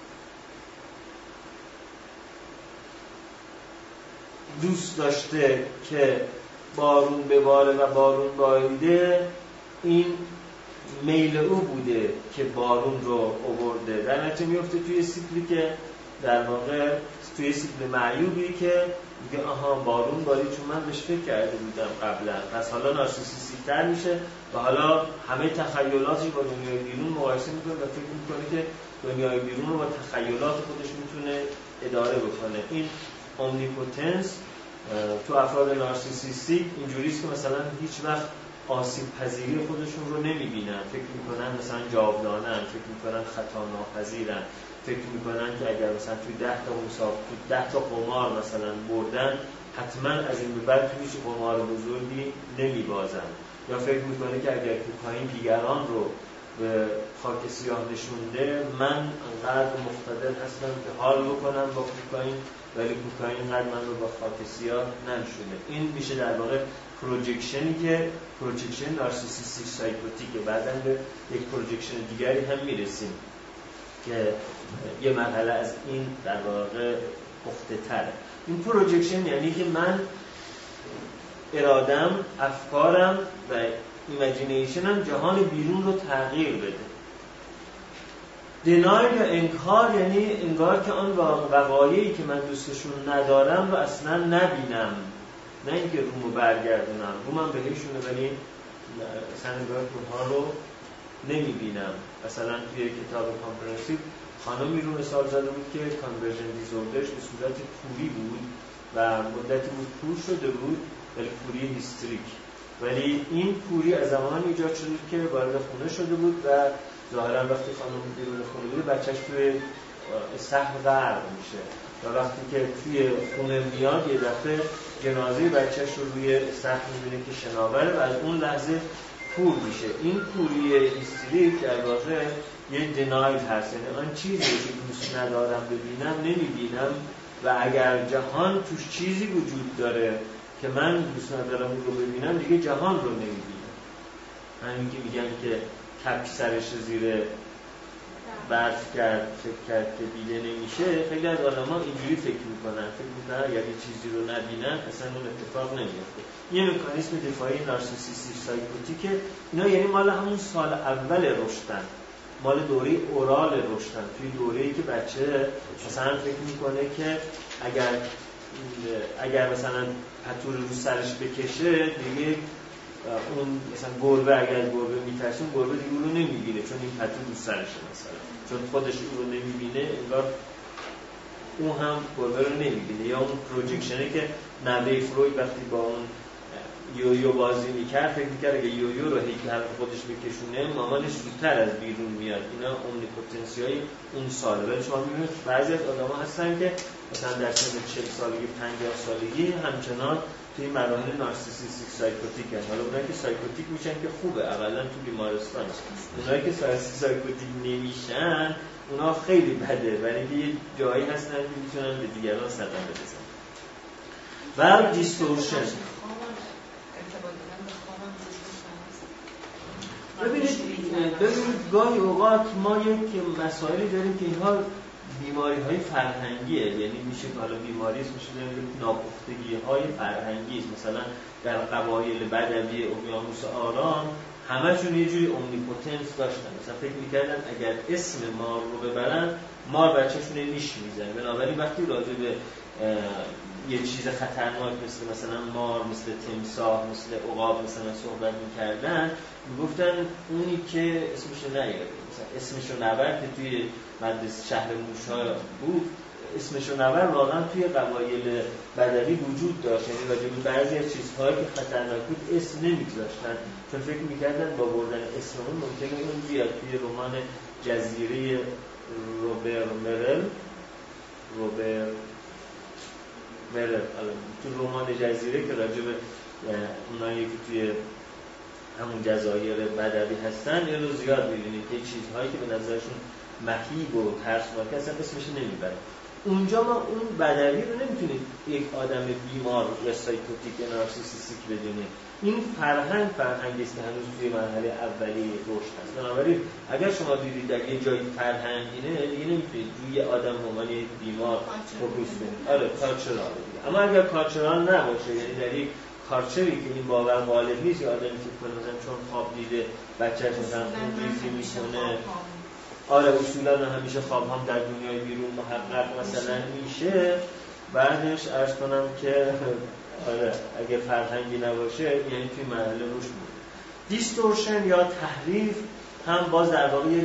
S1: دوست داشته که بارون بباره و بارون باریده، این میل او بوده که بارون رو آورده، در نتیجه میفته توی سیکلی که در واقع توی سیکل معیوبی که میگه آها بارون بارید چون من بهش فکر کرده بودم قبلا، پس حالا نارسیسیستیک‌تر میشه و حالا همه تخیلاتش با دنیای بیرون مقایسه میکنه و فکر میکنه که دنیای بیرون رو با تخیلات خودش میتونه اداره بکنه. این اومنیپوتنس تو افراد نارسیسیستیک اینجوریست که مثلا هیچ وقت آسیب پذیری خودشون رو نمیبینن، فکر میکنن مثلا جاودانن، فکر میکنن خطا ناپذیرن، فکر میکنن که اگر مثلا توی 10 تا مسابقه، 10 تا قمار مثلا بردن، حتما از این به بعد توی هیچ قمار بزرگی نمیبازن، یا فکر میکنه که اگر کوکائین دیگران رو به خاک سیاه نشونده، من انقدر مقتدر هستم که حال بکنم با کوکائین، ولی کوکائین انقدر من رو با خاک سیاه ننشونه. این میشه در واقع پروجکشنی که پروجکشن نارسیسیستیک سایکوتیکه. بعداً به یک پروجکشن دیگری هم میرسیم که یه مرحله از این در واقع پخته تره. این پروجکشن یعنی که من ارادم، افکارم و ایمیجینیشنم جهان بیرون رو تغییر بده. دینایل یا انکار یعنی انگار که آن وقایعی که من دوستشون ندارم رو اصلا نبینم، نه اینکه رومو برگردونم، رومم بهشونه ولی اصلا انگار اونها رو نمیبینم. مثلا توی کتاب کامپرنسیو خانمی رو مثال زده بود که کانورژن دیزوردرش به صورت کوری بود و مدتی بود کور شده بود، ولی کوری هیستریک. ولی این کوری از زمانی ایجاد شده که وارد خونه شده بود و ظاهرا وقتی خانم بیرون خونه میره بچهش توی صحن غرق میشه و وقتی که توی خونه میاد یه دفعه جنازه بچهش رو روی صحن میبینه که شناوره و از اون لحظه کور میشه. این کوری هیستریک در واقع یه دینایل هست، یعنی آن چیزی که دوست ندارم ببینم نمیبینم و اگر جهان توش چیزی وجود داره که من دوست ندارم اون رو ببینم دیگه جهان رو نمیبینم. همین که میگن که کپک سرش زیر برف کرد فکر کرد که دیده نمیشه، خیلی از آدم ها اینجوری فکر میکنن اگر یه چیزی رو نبینن اصلا اون اتفاق نمیفته. یه مکانیسم دفاعی نارسیسیستی سایکوتیکه. اینا یعنی مال همون سال اول رشدن، مال دوره اورال رشدن، توی دوره‌ای که بچه مثلا فکر میکنه که اگر مثلا پتو رو سرش بکشه دیگه اون مثلا گربه اگر از گربه میترسه اون گربه دیگه اون رو نمیبینه چون این پتو رو سرشه مثلا، چون خودش اون رو نمیبینه انگار اون هم گربه رو نمیبینه. یا اون پروژکشنه که نوه فروید وقتی با اون یویو بازی میکرد فکر میکرد اگه یویو رو هی که خودش بکشونه مامانش زودتر از بیرون میاد. اینا اومنیپوتنسی های اون ساله. ولی شما میبینید بعضی از آدم ها هستن که مثلا در سن 40 سالگی 50 سالگی همچنان توی مراحل نارسیسیستیک سایکوتیک هست. حالا اونایی که سایکوتیک میشن که خوبه، اولا تو بیمارستان هست. اونایی که سایکوتیک نمیشن اونا خیلی بده، ولی اینکه یه جایی هستن که میتونن به دیگران صدمه بزنن. و دیستورشن. ببینید گاهی اوقات ما یک مسائلی داریم که اینها بیماری‌های فرهنگیه، یعنی میشه حالا بیماریست، میشه ناپختگی‌های فرهنگی است. مثلا در قبایل بدوی اقیانوس آرام همه‌شون یه جوری اومنیپوتنس داشتن. مثلا فکر می‌کردن اگر اسم مار رو ببرن مار بچه‌شون رو نیش میزنه. بنابراین وقتی راجع به یه چیز خطرناک مثلا مار، مثل تمساح، مثل عقاب مثلا صحبت می‌کردن، میگفتن اونی که اسمشو نیاره، مثلا اسمشو نبر که توی مدرسه شهر موشا بود، اسمشو نبر واقعا توی قبایل بدوی وجود داشت. یعنی راجع به بعضی از چیزهایی که خطرناک بود اسم نمی‌گذاشتن چون فکر می‌کردن با بردن اسم اون ممکنه اون بیاد. توی رمان جزیره روبر مرل تو رمان جزیره که راجع به اونایی که توی همون جزایر بدوی هستن یه روز زیاد می‌بینید که چیزهایی که به نظرشون مهیب و ترسناک هستن اسمش نمیبرن. اونجا ما اون بدوی رو نمیتونید یک آدم بیمار یا سایکوتیک یا نارسیسیستیک بدونید. این فرهنگی است که هنوز توی مرحله اولیه رشد هست. بنابراین اگر شما دیدید در یه جایی فرهنگینه دیگه نمیتونید روی آدم به عنوان یک بیمار فوکوس کنید. آره کالچورال دیگه. اما اگر کالچورال نباشه، یعنی در یک کالچری که این باور غالب نیست، یا آدمی فکر کنه مثلا چون خواب دیده بچه‌ش مثلا خونریزی میکنه، آره اصولا همیشه خواب هم در دنیای بیرون محقق مثلا میشه، بعدش عرض کنم که آره اگه فرهنگی نباشه یعنی توی مرحله روش بود. دیستورشن یا تحریف هم باز در واقع یه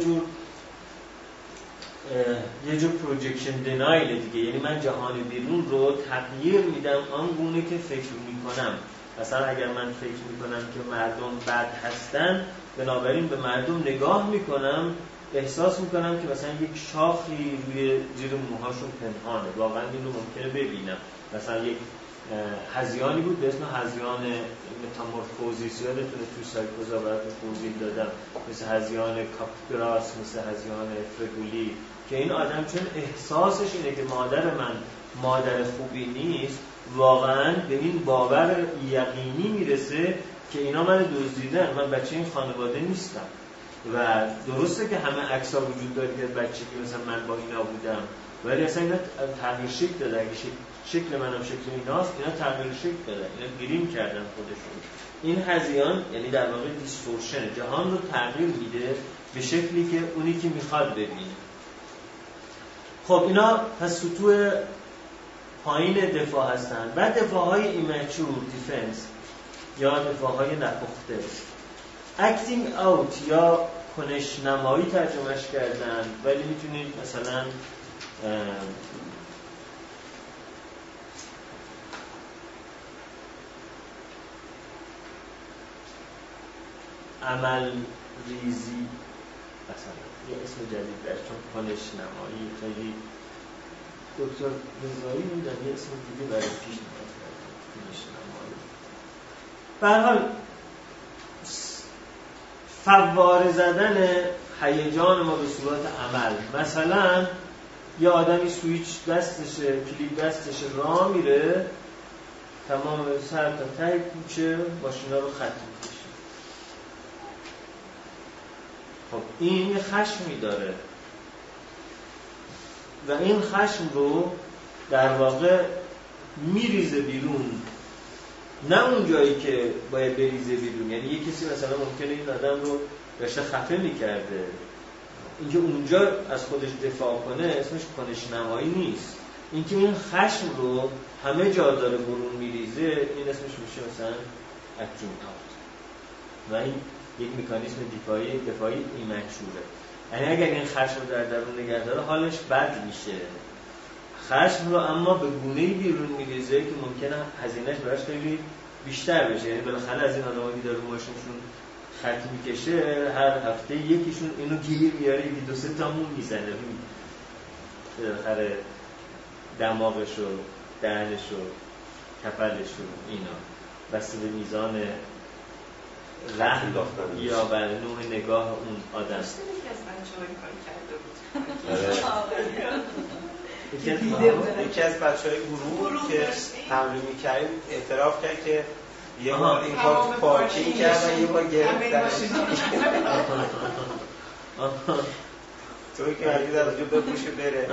S1: جور پروژکشن دینایل دیگه، یعنی من جهان بیرون رو تغییر میدم آنگونه که فکر میکنم. مثلا اگر من فکر میکنم که مردم بد هستن، بنابراین به مردم نگاه میکنم احساس میکنم که مثلا یک شاخی روی زیر موهاشون پنهانه، واقعا این رو ممکنه ببینم. مثلا یک هذیانی بود به اسم هذیان متامورفوزیس، یادتونه توی سایکوزا براتون توضیح دادم، مثل هذیان کاپگراس، مثل هذیان فرگولی، که این آدم چون احساسش اینه که مادر من مادر خوبی نیست، واقعا به این باور یقینی میرسه که اینا من دزدیدن، من بچه این خانواده نیستم. و درسته که همه عکس‌ها وجود داره که بچگی مثلا من با اینا بودم، ولی اصلا اینا تغییر شکل دادن. اگه شکل منم شکل ایناست، اینا تغییر شکل دادن، اینا گریم کردن خودشون. این هذیان یعنی در واقع دیستورشن، جهان رو تغییر میده به شکلی که اونی که میخواد ببینه. خب اینا پس سطوح پایین دفاع هستن. بعد دفاعهای ایمچور دیفنس یا دفاعهای نپخته، اکتینگ اوت یا کنش نمایی ترجمهش کردن، ولی میتونید مثلا عمل ریزی مثلا یه اسم جدید در چون کنش نمایی خیلی دکتر رضایی میدن یه اسم دیگه برای پیشنهاد کردن کنش نمایی. به هر حال فواره زدن هیجان ما به صورت عمل، مثلا یه آدمی سویچ دستشه کلید دستشه راه میره تمام سر تا ته کوچه ماشینا رو خط میکشه. خب این یه خشمی داره و این خشم رو در واقع میریزه بیرون، نه اون جایی که باید بریزه بیرون. یعنی یه کسی مثلا ممکنه این آدم رو داشته خفه میکرده، اینکه اونجا از خودش دفاع کنه اسمش کنش نمایی نیست. اینکه این خشم رو همه جا داره برون میریزه این اسمش میشه مثلا اکتینگ اوت و این یک مکانیزم دفاعی ایمنشوره. یعنی اگر این خشم رو در درون نگه داره حالش بد میشه. خشم رو اما به گونه‌ای بیرون میریزه که ممکنه هزینه‌اش براش خیلی بیشتر بشه. یعنی بالاخره از این آدمایی که داره ماشینشون خط میکشه هر هفته یکیشون اینو گیر میاره یکی دو سه تا مون میزنه بالاخره دماغش و دهنش و کپلش و اینا بسته به میزان رحم یا بر نوع نگاه اون آدم.
S4: یکی از بچه‌ها این کار کرده بود.
S2: یکی از بچه‌های گروه که تمرین می‌کردیم اعتراف کرد که یه بار این کار تو پارکینگ کرد و یه بار گرفتن توی که عزیز از اونجا بپوشه بره.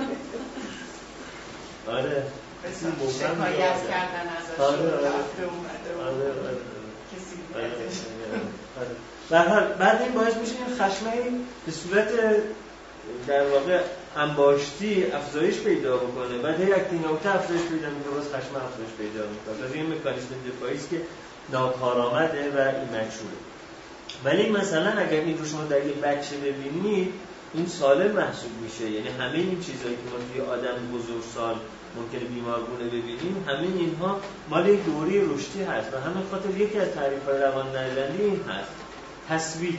S1: آره
S4: شکایت کردن ازش رفته اومده کسی
S1: به هر حال بعد این باعث میشه این خشمه به صورت در واقع انباشتی افزایش پیدا بکنه. بعد هی اکتینگ اوت افزایش پیدا میکنه باز خشم افزایش پیدا میکنه. این مکانیزم دفاعی است که ناکارآمده و ایمنشوره. ولی مثلا اگر این رو شما در یک بچه ببینید این سالم محسوب میشه. یعنی همه این چیزایی که ما توی آدم بزرگسال ممکنه بیمارگونه ببینیم همه اینها مال یک دوره رشدی هست و همین خاطر یکی از تعریف‌های روان‌نژندی این هست تثبیت،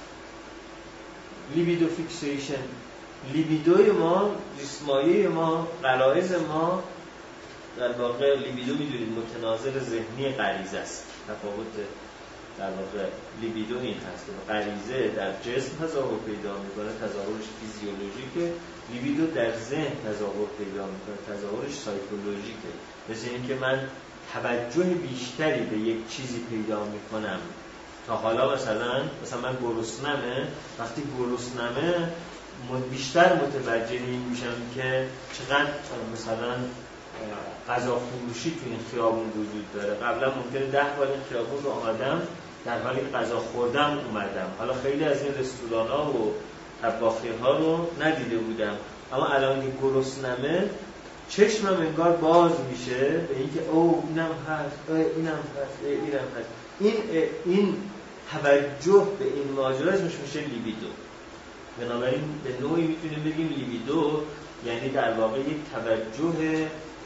S1: لیبیدو فیکسیشن. لیبیدوی ما، جسمایی ما، غرایز ما در واقع لیبیدو میدونید متناظر ذهنی غریزه است. تفاوت در واقع لیبیدو این هست که غریزه در جسم تظاهر پیدا میکنه، تظاهرش فیزیولوژیکه. لیبیدو در ذهن تظاهر پیدا میکنه، تظاهرش سایکولوژیکه. مثل اینکه من توجه بیشتری به یک چیزی پیدا میکنم تا حالا. مثلا من گرسنمه، وقتی گرسنمه بیشتر متوجه این میشم که چقدر مثلا غذا فروشی تو این خیابون وجود داره. قبلا ممکنه 10 بار این خیابون رو آمدم در حالی که غذا خوردم اومدم، حالا خیلی از این رستوران‌ها و طباخی‌ها رو ندیده بودم، اما الان که گرسنمه چشمم انگار باز میشه به اینکه او اینم هست، اینم هست، اینم هست. این توجه به این ماجرا اسمش میشه لیبیدو. بنابراین به نوعی میتونیم بگیم لیبیدو یعنی در واقع یک توجه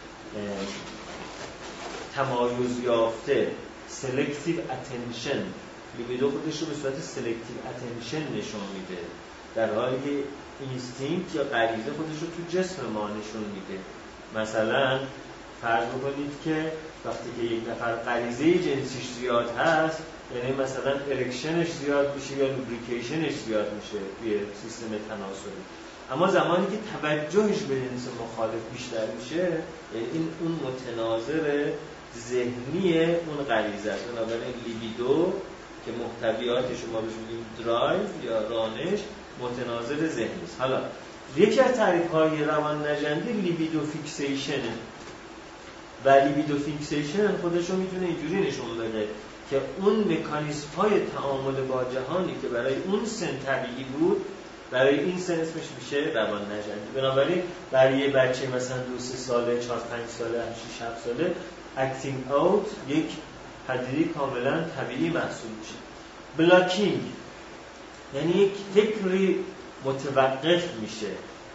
S1: تمایز یافته، سلکتیو اتنشن. لیبیدو خودش رو به صورت سلکتیو اتنشن نشون میده، در حالی که اینستینکت یا غریزه خودش رو تو جسم ما نشون میده. مثلا فرض بکنید که وقتی که یک نفر غریزه جنسیش زیاد هست، یعنی مثلا ارکشنش زیاد میشه یا لوبریکیشنش زیاد میشه توی سیستم تناسلی. اما زمانی که توجهش به جنس مخالف بیشتر میشه، یعنی این اون متناظر ذهنی اون غریزه است. بنابراین لیبیدو که محتویاتش ما بهش میگیم درایو یا رانش متناظر ذهنی است. حالا یکی از تعریف‌های روان‌نژندی لیبیدو فیکسیشنه و لیبیدو فیکسیشن خودش رو میتونه اینجوری نشون بده که اون مکانیزم‌های تعامل با جهانی که برای اون سن طبیعی بود برای این سن اسمش میشه روان‌نژندی. بنابراین برای یه بچه مثلا 2-3 ساله، 4-5 ساله، 6-7 ساله اکتینگ اوت یک پدیده کاملا طبیعی محسوب میشه. بلاکینگ یعنی یک فکری متوقف میشه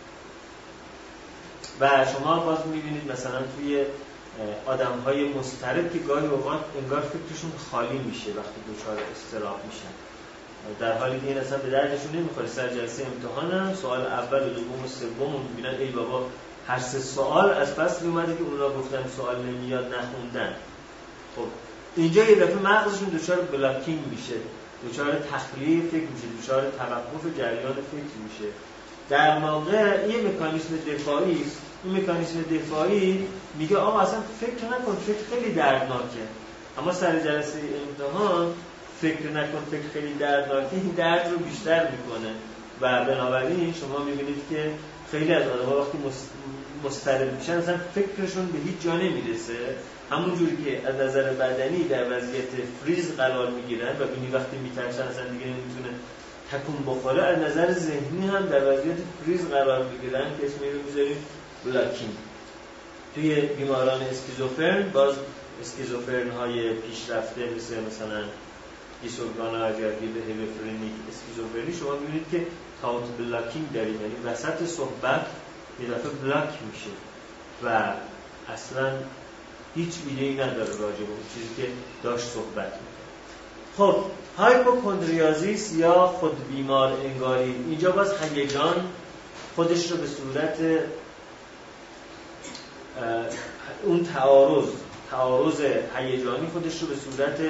S1: و شما باز میبینید مثلا توی آدم‌های مضطرب که گاهی اوقات انگار فکرشون خالی میشه وقتی دچار اضطراب میشن. در حالی که این اصلا به دردشون نمیخوره. سر جلسه امتحانم سوال اول و دوم و سوم رو میبینن ای بابا هر سه سوال از فصل اومده که اونا گفتن سوال نمیاد نخوندن. خب اینجا یه دفعه مغزشون دچار بلاکینگ میشه، دچار تخلیه فکر میشه، دچار توقف جریان فکر میشه. در واقع یه مکانیسم دفاعی است. این مکانیسم دفاعی میگه آقا اصلا فکر نکن، فکر خیلی دردناکه. اما سر جلسه امتحان فکر نکن، فکر خیلی دردناکه، این درد رو بیشتر میکنه و بنابراین شما میبینید که خیلی از آدم‌ها وقتی مضطرب میشن اصلا فکرشون به هیچ جا نمیرسه. همونجوری که از نظر بدنی در وضعیت فریز قرار میگیرن و ببینید وقتی میترسن اصلا دیگه نمیتونه تکون بخوره، از نظر ذهنی هم در وضعیت فریز قرار میگیرن که اسمی رو میذاریم بلاکینگ. توی بیماران اسکیزوفرن، باز اسکیزوفرن های پیشرفته مثلا دیسورگانوژی به هیپوفرنیک اسکیزوفرنی، شما میبینید که تاوت بلاکینگ داریم، یعنی وسط صحبت یه دفعه بلاک میشه و اصلا هیچ ایده‌ای نداره راجع به اون چیزی که داشت صحبت میکنه. خب هایپوکندریازیس یا خود بیمار انگاری، اینجا باز هیجان خودش رو به صورت اون تعارض هیجانی خودش رو به صورت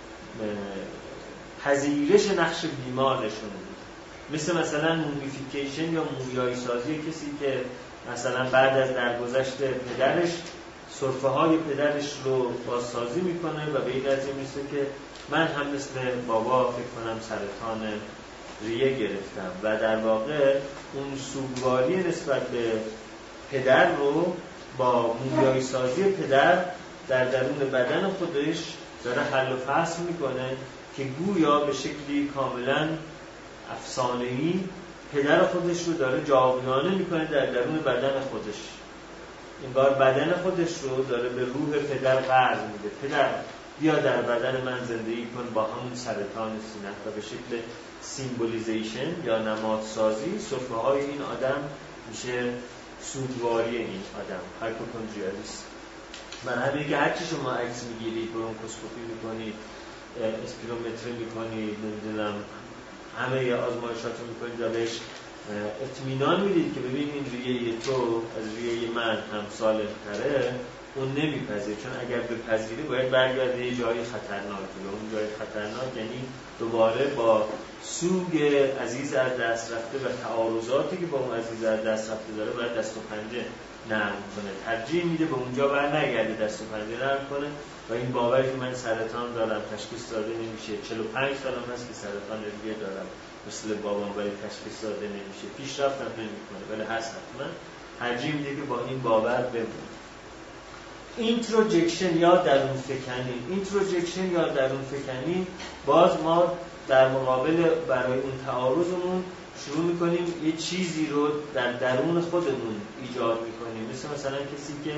S1: پذیرش نقش بیمار نشون میده. مثلا مومیفیکیشن یا مومیایی سازی کسی که مثلا بعد از درگذشت پدرش سرفه های پدرش رو بازسازی میکنه و به این نتیجه میرسه که من هم مثل بابا فکر کنم سرطان ریه گرفتم و در واقع اون سوگواری نسبت به پدر رو با مومیایی سازی پدر در درون بدن خودش داره حل و فصل میکنه که گویا به شکلی کاملا افسانه‌ای پدر خودش رو داره جاودانه میکنه در درون بدن خودش. انگار بدن خودش رو داره به روح پدر قرض میده. پدر بیا در بدن من زندگی کن با همون سرطان سینه و به شکل سیمبولیزیشن یا نمادسازی سرفه های این آدم میشه سوگواری این آدم، هایپوکندریالیسم. من همین که هرچی شما عکس میگیرید، برونکوسکوپی میکنید، اسپیرومتری میکنید، نمیدونم همه آزمایشات رو میکنید و بهش اطمینان میدید که ببین این ریه تو از ریه من هم سالم‌تره، اون نمیپذیره. چون اگر بپذیره باید برگرده یه جایی خطرناک و اون جای خطرناک یعنی دوباره با سوگ عزیز از دست رفته و تعارضاتی که با اون عزیز از دست رفته داره باید دست و پنجه نرم کنه. ترجیح میده به اونجا برنگرده، دست و پنجه نرم کنه و این باوری که من سرطان دارم تشخیص داده نمیشه، 45 سالم هست که سرطان ریه دارم مثل بابام ولی تشخیص داده نمیشه، پیشرفتم نمیکنه ولی هست حتما، ترجیح میده که با این باور بمونه. اینتروجکشن یا درون فکنی، باز ما در مقابل برای اون تعارضمون شروع میکنیم یه چیزی رو در درون خودمون ایجاد میکنیم. مثلا کسی که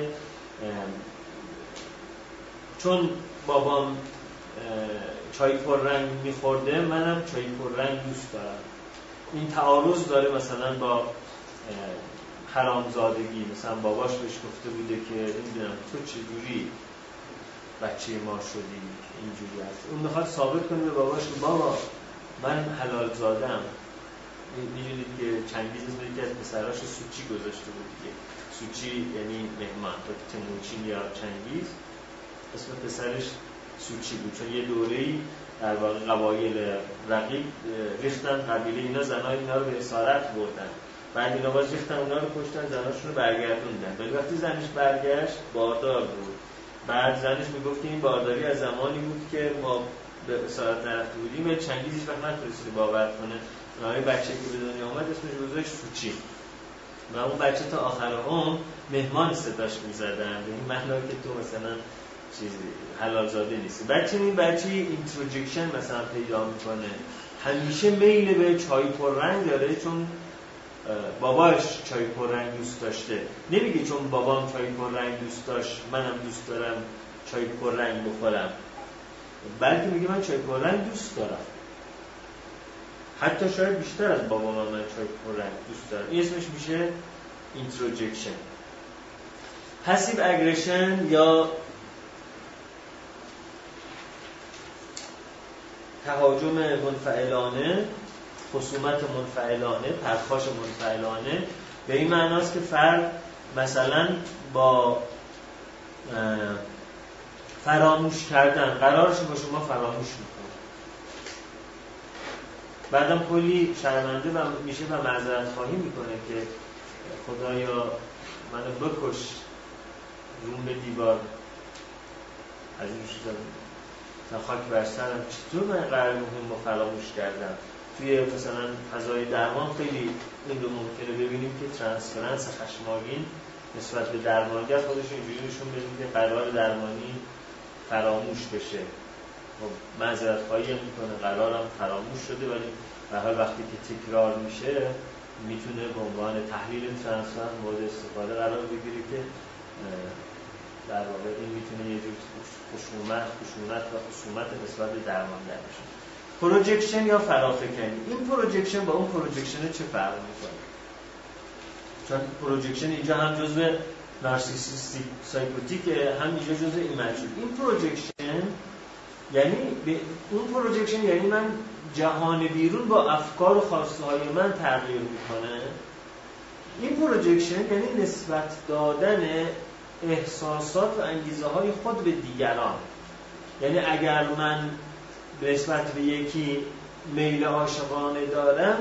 S1: چون بابام چای پررنگ میخورده منم چای پررنگ دوست دارم. این تعارض داره مثلا با حرامزادگی. مثلا باباش بهش گفته بوده که نمیدونم تو چجوری بچه ما شدی اینجوری هست. اون میخواد ثابت کنه به باباش که بابا من حلال زادم. میدونید که چنگیز اسم یکی از پسراش سوچی گذاشته بود دیگه. سوچی یعنی مهمان. تیمورچین یا چنگیز اسم پسرش سوچی بود چون یه دوره‌ای در واقع قبایل رقیب ریختن قبیله اینا زنای اینا رو به اسارت بردن. بعد اینا باز ریختن اونا رو کشتن، زناشون رو برگردوندن. ولی وقتی زنش برگشت باردار بود. بعد زنش میگفت که این بارداری از زمانی بود که ما به اسارت نرفته بودیم. ولی چنگیز هیچ وقت نتونسته باور کنه. اونای بچه که به دنیا اومد اسمش گذاشت سوچی. و اون بچه تا آخر عمر مهمان صداش می‌زدن. به این معنی که تو مثلا چیزی حلال زاده نیست. این بچه اینتروجکشن مثلا پیدا میکنه. همیشه میل به چای پررنگ داره چون باباش چای پررنگ دوست داشته. نمیگه چون بابام چای پررنگ دوست داشت منم دوست دارم چای پررنگ بخورم، بلکه میگه من چای پررنگ دوست دارم. حتی شاید بیشتر از بابام من چای پررنگ دوست دارم. این اسمش میشه اینتروجکشن. پسیو اگریشن یا تهاجم منفعلانه، خصومت منفعلانه، پرخاش منفعلانه به این معناست که فرد مثلا با فراموش کردن قرارش با شما فراموش میکنه، بعدم کلی شرمنده و میشه و معذرت خواهی میکنه که خدایا منو بکش، روم به دیوار از این چیزا خاک بر سرم، چطور من قرار مهم رو فراموش کردم. توی مثلا فضای درمان خیلی این رو ممکنه ببینیم که ترانسفرنس خشمگین نسبت به درمانگر خودش اینجوری نشون بدیم که قرار درمانی فراموش بشه، معذرت خواهی میکنه قرارم فراموش شده، ولی به حال وقتی که تکرار میشه میتونه به عنوان تحلیل ترانسفرنس مورد استفاده قرار بگیره که در واقع این میتونه یه جور خشونت و خصومت نسبت به درمانگر بشه. پروجکشن یا فرافکنی، این پروجکشن با اون پروجکشن چه فرق میکنه؟ چون پروجکشن اینجا هم جزء نارسیسیستیک سایکوتیکه، هم اینجا جزء ایمیجور. این پروجکشن یعنی اون پروجکشن یعنی من جهان بیرون با افکار و خواسته های من تغییر میکنه. این پروجکشن یعنی نسبت دادن احساسات و انگیزه های خود به دیگران. یعنی اگر من به نسبت به یکی میل عاشقانه دارم،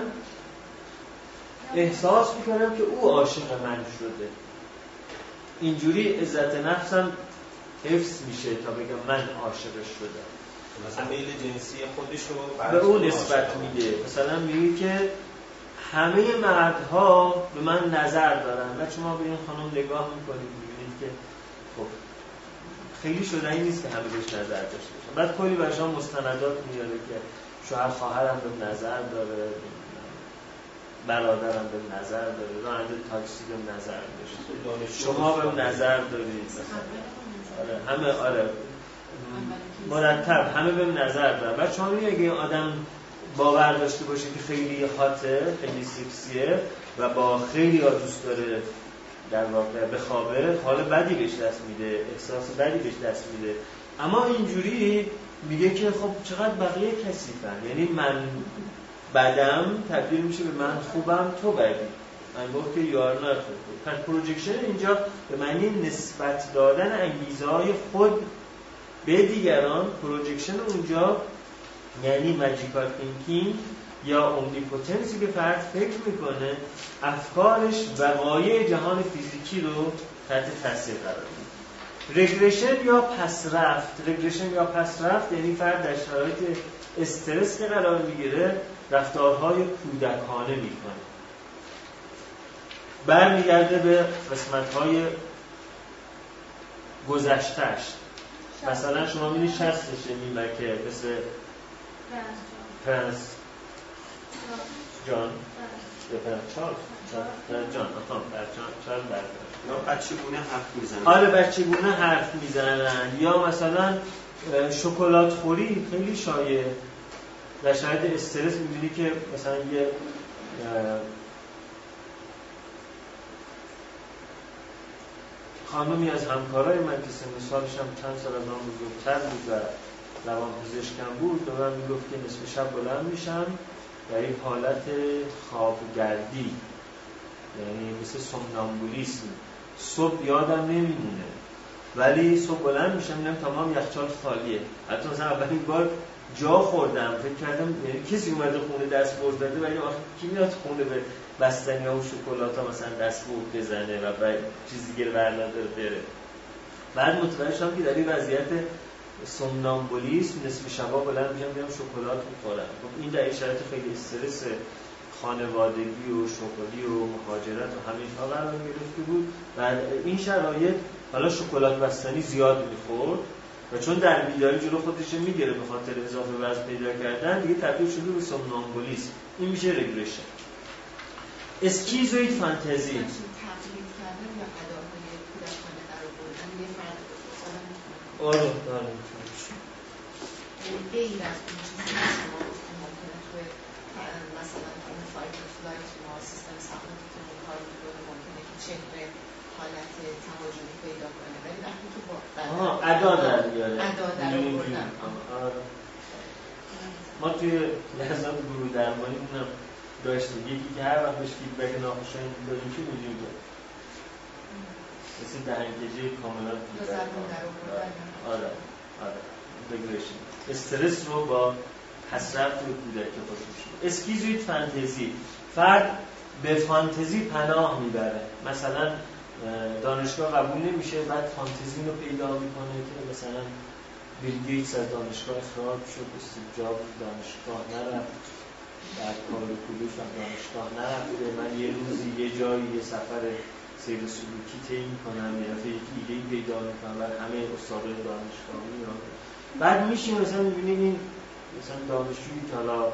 S1: احساس میکنم که او عاشق من شده، اینجوری عزت نفسم حفظ میشه تا بگم من عاشقش شدم.
S2: مثلا میل جنسی خودشو
S1: به اون نسبت میده. مثلا میگه که همه مردها به من نظر دارن و شما به این خانم نگاه میکنید میبینید که خب خیلی شدنی نیست که همه بهش نظر داشته باشن. بعد کلی برشان مستندات میاره که شوهر خواهرم به نظر داره، برادرم به نظر داره، راننده تاکسی به نظر داشته، شما به نظر دارید، همه مرتب همه به نظر دارن. بعد شما میگه اگه آدم باور داشته باشه که خیلی هاته، خیلی سکسیه و با خیلی ها دوست داره در واقع بخوابه، حال بدی بهش دست میده، احساس بدی بهش دست میده. اما اینجوری میگه که خب چقدر بقیه کثیفن، یعنی من بدم تبدیل میشه به من خوبم تو بدی، من گفت که یار نه تو. پس پروجکشن اینجا به معنی نسبت دادن انگیزه‌های خود به دیگران. پروجکشن اونجا یعنی ماجیکال تینکینگ یا اومنیپوتنسی که فرد فکر میکنه افکارش وقایع جهان فیزیکی رو تحت تاثیر قرار میده. رگرشن یا پسرفت. رگرشن یا پسرفت یعنی فرد در شرایط استرس که قرار میگیره رفتارهای کودکانه میکنه، برمیگرده به قسمت‌های گذشته‌اش. مثلا شما می‌بینید شستشه میمکه مثل پرنس جان
S2: یا بچگونه حرف میزنن.
S1: آره بچگونه حرف میزنن. یا مثلا شکلات خوری خیلی شایع در شرایط استرس می‌بینی که مثلا یه خانومی از همکارای من که سن سالش هم چند سال از من بزرگتر بود و روانپزشکم بود، به من میگفت که نصف شب بلند میشم در یک حالت خوابگردی، یعنی مثل سومنامبولیسم، صبح یادم نمیمونه ولی صبح بلند میشم میبینم تمام یخچال خالیه. حتی مثلا اولین بار جا خوردم فکر کردم یعنی کسی اومده خونه دست برد زده، ولی آخه کی میاد خونه به بستنی‌ها و شکلات‌ها مثلا دست برد بزنه و چیزی دیگه برنداره بره. بعد متوجه شدم که در این وضعیت سومنامبولیسم نصف شبا بلند میشم شکلات می‌خورم. خب این در این شرایط خیلی استرس خانوادگی و شغلی و مهاجرت و همه اینها قرار گرفته بود و این شرایط حالا شکلات بستنی زیاد می‌خورد و چون در بیداری جلو خودش میگیره به خاطر اضافه وزن پیدا کردن دیگه تبدیل شده به سومنامبولیسم. این میشه رگرشن. اسکیزوید فانتزی آره
S4: غیر از اون چیزی که شما گفتیم ممکنه توی مثلا اون فایت و فلایت ما سیستم سمپاتیکمون کار میکنه، ممکنه که چهره حالت تهاجمی پیدا کنه، ولی وقتی که با
S1: ادا در بیاره
S4: ادا در آوردن
S1: ما توی لحظات گروه درمانی مونم داشتیم یکی که هر وقت بهش فیدبک ناخوشایند دادیم چی می‌گیم که مثل دهنکجی کاملا آره بگوشیم استرس رو با حسرت رو کودکی خودش اسکیزوید فانتزی فرد به فانتزی پناه میبره مثلا دانشگاه قبول نمیشه بعد فانتزی رو پیدا میکنه که مثلا بیل گیتس از دانشگاه اخراج شد استیو جابز دانشگاه نرفت بعد کار کلوش هم دانشگاه نرفته من یه روزی یه جایی یه سفر سیر سلوکی طی میکنم یه دفعه یک ایده‌ای پیدا میکنم و همه استادای دانشگاه میان بعد میشیم مثلا میبینیم این مثلا دانشجویی که حالا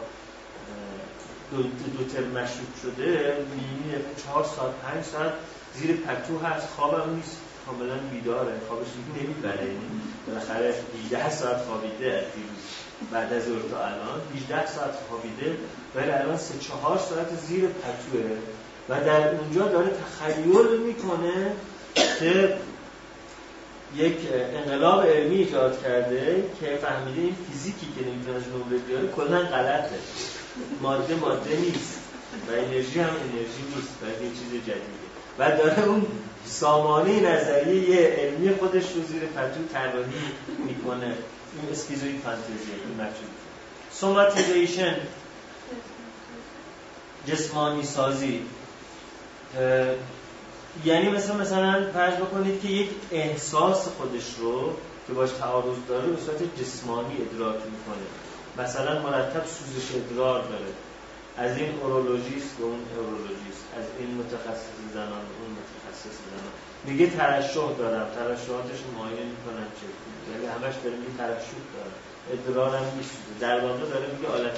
S1: دو ترم مشروط شده میبینی 4 ساعت 5 ساعت زیر پتو هست خوابم نیست کاملا بیداره خوابش نمیبره بالاخره 18 ساعت خوابیده از دیروز بعد از اون تا الان 18 ساعت خوابیده ولی الان 3-4 ساعت زیر پتوه و در اونجا داره تخیل میکنه که یک انقلاب علمی ایجاد کرده که فهمیده این فیزیکی که نمیتونه از نمره بیاره کلا غلطه ماده نیست و انرژی هم انرژی نیست بلکه یه چیز جدیده و داره اون سامانه نظریه علمی خودش رو زیر پتو طراحی میکنه این اسکیزوید فانتزیه این مطلب سوماتیزیشن جسمانی سازی یعنی مثلا فرض بکنید که یک احساس خودش رو که باش تعارض داره به صورت جسمانی ادراک میکنه مثلا مرتب سوزش ادرار داره از این اورولوژیست به اون اورولوژیست از این متخصص زنان به اون متخصص زنان میگه ترشح دارم ترشحاتش رو معاینه میکنن یعنی همش داره میگه ترشح دارم ادرارم میسوزه در واقع داره میگه آلت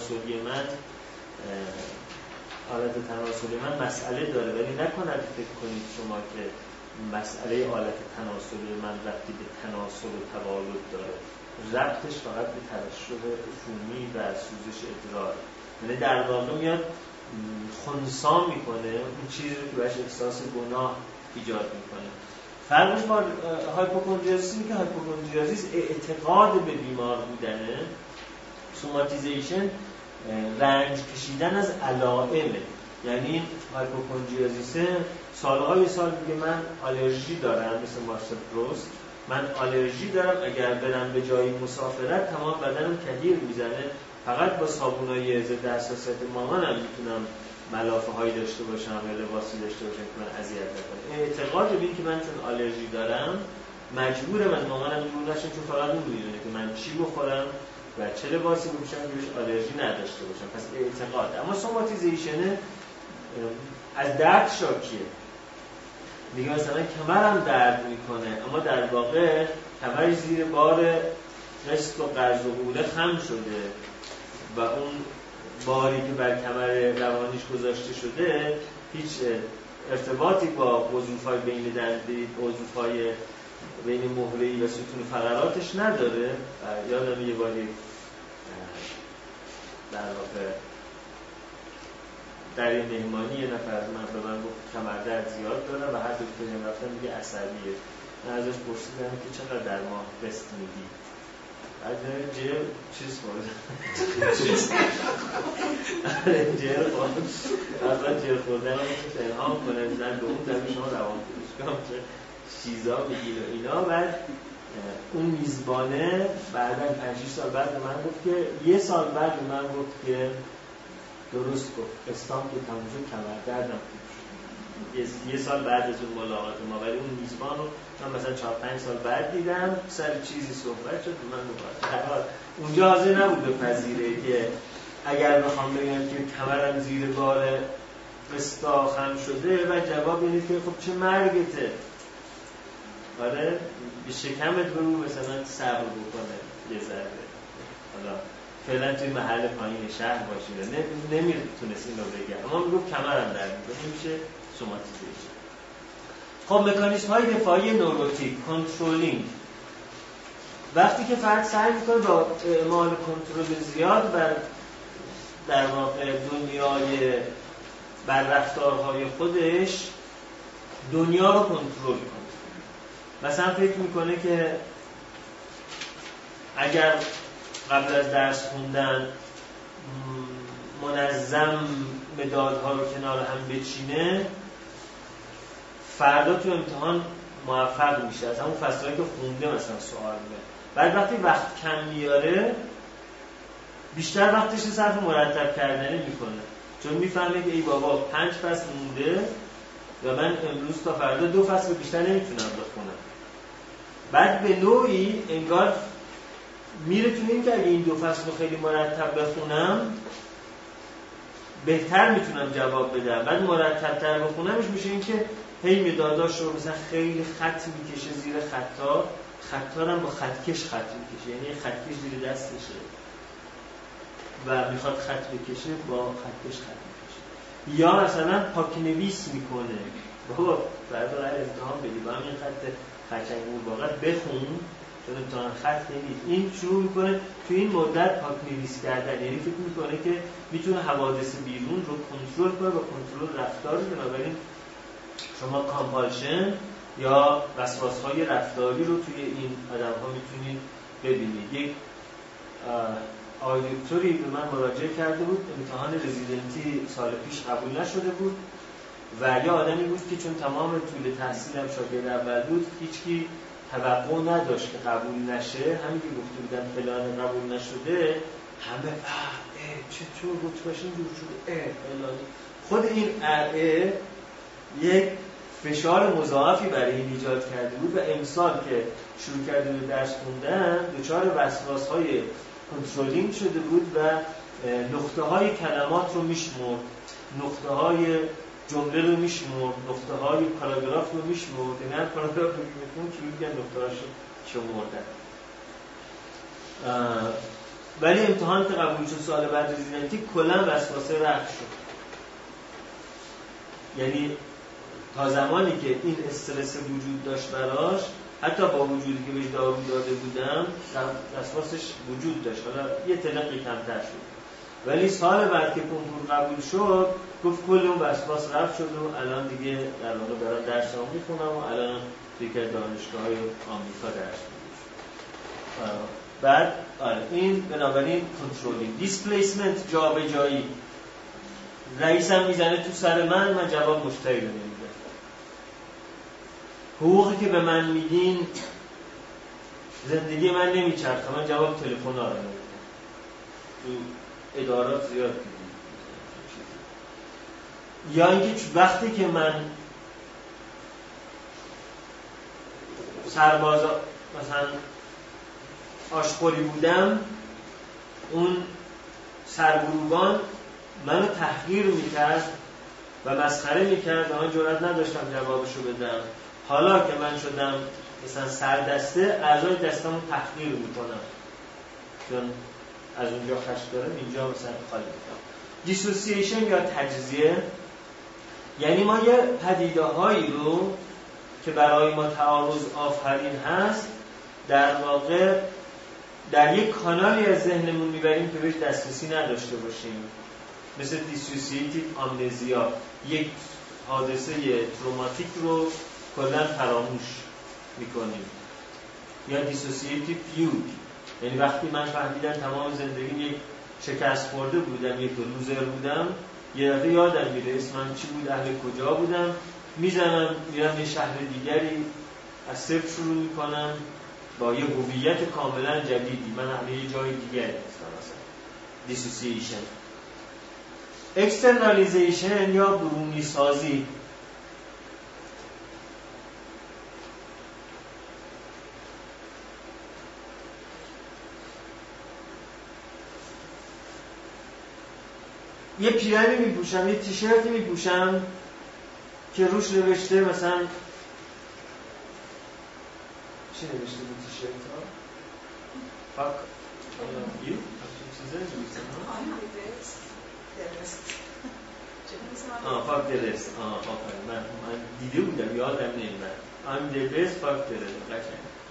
S1: تناسلی من مسئله داره ولی نکنید فکر کنید شما که مسئله آلت تناسلی من ربطی به تناسل و توالد داره ربطش فقط به ترشح عفونی و سوزش ادرار یعنی در واقع میاد خنثی میکنه اون چیزی که بهش احساس گناه ایجاد میکنه فرقش با هایپوکندریازیسم که هایپوکندریازیسم اعتقاد به بیمار بودنه سوماتیزیشن رنج کشیدن از علائمه یعنی هایپوکندریازیسم سالهای سال میگه من آلرژی دارم مثل مارسل پروست من آلرژی دارم اگر برم به جایی مسافرت تمام بدنم کدیر میزنه فقط با صابونای ضد حساسیت مامانم میتونم ملافه هایی داشته باشم یا لباسی داشته باشم که من اذیت نکنه اعتقاد به این که من چون آلرژی دارم مجبورم از مامانم دور نشم چون فقط اون میدونه که من چی بخورم و چه لباسی بپوشم که بهش آلرژی نداشته باشم پس اعتقاد اما سوماتیزیشن از درد شاکیه میگه مثلا کمرم درد میکنه اما در واقع کمرش زیر بار قسط و قرض و قوله خم شده و اون باری که بر کمر روانیش گذاشته شده هیچ ارتباطی با وظیفه‌های بین دندی وظیفه‌های بین مهره‌ای و ستون فقراتش نداره یادم یه باری در واقع در این مهمانی یه نفر از من به من گفت کمردرد زیاد دارم و هر دکتری هم رفتم میگه عصبیه من ازش پرسیدم که چقدر در ماه قسط میدی از جر چیز خوردم جر خوردم اول جر خوردم که پنهان کنه زن به اون زمین شما روان کنم که چیزا بگیر و اینا بعد اون میزبانه بعدا 5-6 سال بعد من گفت که یه سال بعد من گفت که درست گفت قسطام که تموم شد کمردردم خوب شد یه سال بعد از اون ملاقات ما ولی اون میزبان رو من مثلا 4-5 سال بعد دیدم سر چیزی صحبت شد من گفتم اونجا حاضر نبود بپذیره که اگر بخوام بگم که کمرم زیر بار قسطا خم شده و جواب اینه که خب چه مرگته آره به شکمت برو مثلا صبر بکنه یه ذره حالا فعلا توی محل پایین شهر باشی نمیتونست این رو بگه اما میگو کمرم درد میکنه میشه سوماتیزیشن خب مکانیسم های دفاعی نوروتیک کنترلینگ وقتی که فرد سعی میکنه با اعمال کنترل زیاد بر در واقع دنیای بر رفتارهای خودش دنیا رو کنترل کنه مثلا فکر میکنه که اگر قبل از درس خوندن منظم مدادها رو کنار هم بچینه، فردا تو امتحان موفق میشه. از همون فصلایی که خونده مثلا سوال میاد. بعد وقتی وقت کم میاره بیشتر وقتش صرف مرتب کردن میکنه، چون میفهمه که ای بابا 5 فصل مونده و من امروز تا فردا 2 فصل بیشتر نمیتونم بخونم. بعد به نوعی انگار میره تو این که اگه این 2 فصل رو خیلی مرتب بخونم بهتر میتونم جواب بدم. بعد مرتب تر بخونمش میشه این که هی مداداش رو مثلا خیلی خط میکشه زیر خطا هم با خطکش خط میکشه، یعنی خطکش زیر دستشه و میخواد خط بکشه با خطکش خط میکشه. یا مثلا پاکنویس میکنه، بابا فردا قرار امتحان بدی با همین خط خچنگون واقعا بخون چون امتحان خط نمیدید. این شروع میکنه تو این مدت پاکنویس کردن، یعنی فکر میکنه که میتونه حوادث بیرون رو کنترل کنه با کنترل رفتار. بنابراین شما کامپالشن یا وسواس‌های رفتاری رو توی این آدم‌ها میتونید ببینید. یک آقای دکتری به من مراجعه کرده بود، امتحان رزیدنتی سال پیش قبول نشده بود و یه آدمی بود که چون تمام طول تحصیلم شاگرد اول بود هیچکی توقع نداشت که قبول نشه. همین که گفته بودن فلان قبول نشده همه چطور رتبه‌شون دور شده فلان. خود این یک فشار مضاعفی برای این ایجاد کرده بود و امسال که شروع کرده بود درس خوندن دچار وسواس‌های کنترلینگ شده بود و نقطه‌های کلمات رو میشمرد، نقطه‌های جمله رو میشمرد، نقطه‌های پاراگراف رو میشمرد. یعنی هر پاراگراف رو میخوند که میگن نقطه‌هاشو شمردن. ولی امتحان که قبول شد سال بعد رزیدنتی کلا وسواسه رفع شد. یعنی تا زمانی که این استرس وجود داشت براش، حتی با وجودی که بهش دارو داده بودم وسواسش وجود داشت، حالا یه تلقی کمتر شد. ولی سال بعد که کنکور قبول شد گفت کل اون وسواس رفع شد و الان دیگه در واقع دارم درسامو میخونم و الان توی دانشگاه‌های آمریکا درس میدم. بعد این بنابراین کنترلینگ. دیسپلیسمنت، جابجایی. رئیسم میزنه تو سر من جواب مشتری رو نمیدم. حقوقی که به من میدین زندگی من نمیچرخه، من جواب تلفن ها رو نمیدم. تو ادارات زیاد دیدیم. یا اینکه وقتی که من سرباز مثلا آشخوری بودم اون سرگروگان منو تحقیر میکرد و مسخره میکرد و من جرئت نداشتم جوابشو بدم. حالا که من شدم مثلا سردسته اعضای دستمو تحقیر میکنم چون از اونجا خشم دارم اینجا مثلا خالی میکنم. دیسوسییشن یا تجزیه، یعنی ما یه پدیده هایی رو که برای ما تعارض آفرین هست در واقع در یک کانالی از ذهنمون میبریم که بهش دسترسی نداشته باشیم، مثل دیسوسییتیو آمنزیا، یک حادثه تروماتیک رو کلا فراموش میکنیم. یا دیسوسییتیو فیوگ، یعنی وقتی من فهمیدم تمام زندگی یک شکست خورده بودم، یک لوزر بودم، یه دفعه یادم میره اسمم چی بود، اهل کجا بودم، میزنم میرم یه شهر دیگری از صفر شروع میکنم با یه هویت کاملا جدیدی، من اهل یه جای دیگری هستم. مثلا دیسوسییشن. اکسترنالیزیشن یا برونی سازی، یه پیرنی میپوشم، یه تیشرتی میپوشم که روش نوشته مثلا چی نوشته بود تیشرت ها؟ فاک یو؟ فاک درست. من دیده بودم یادم نمیاد. I'm the best فاک درست.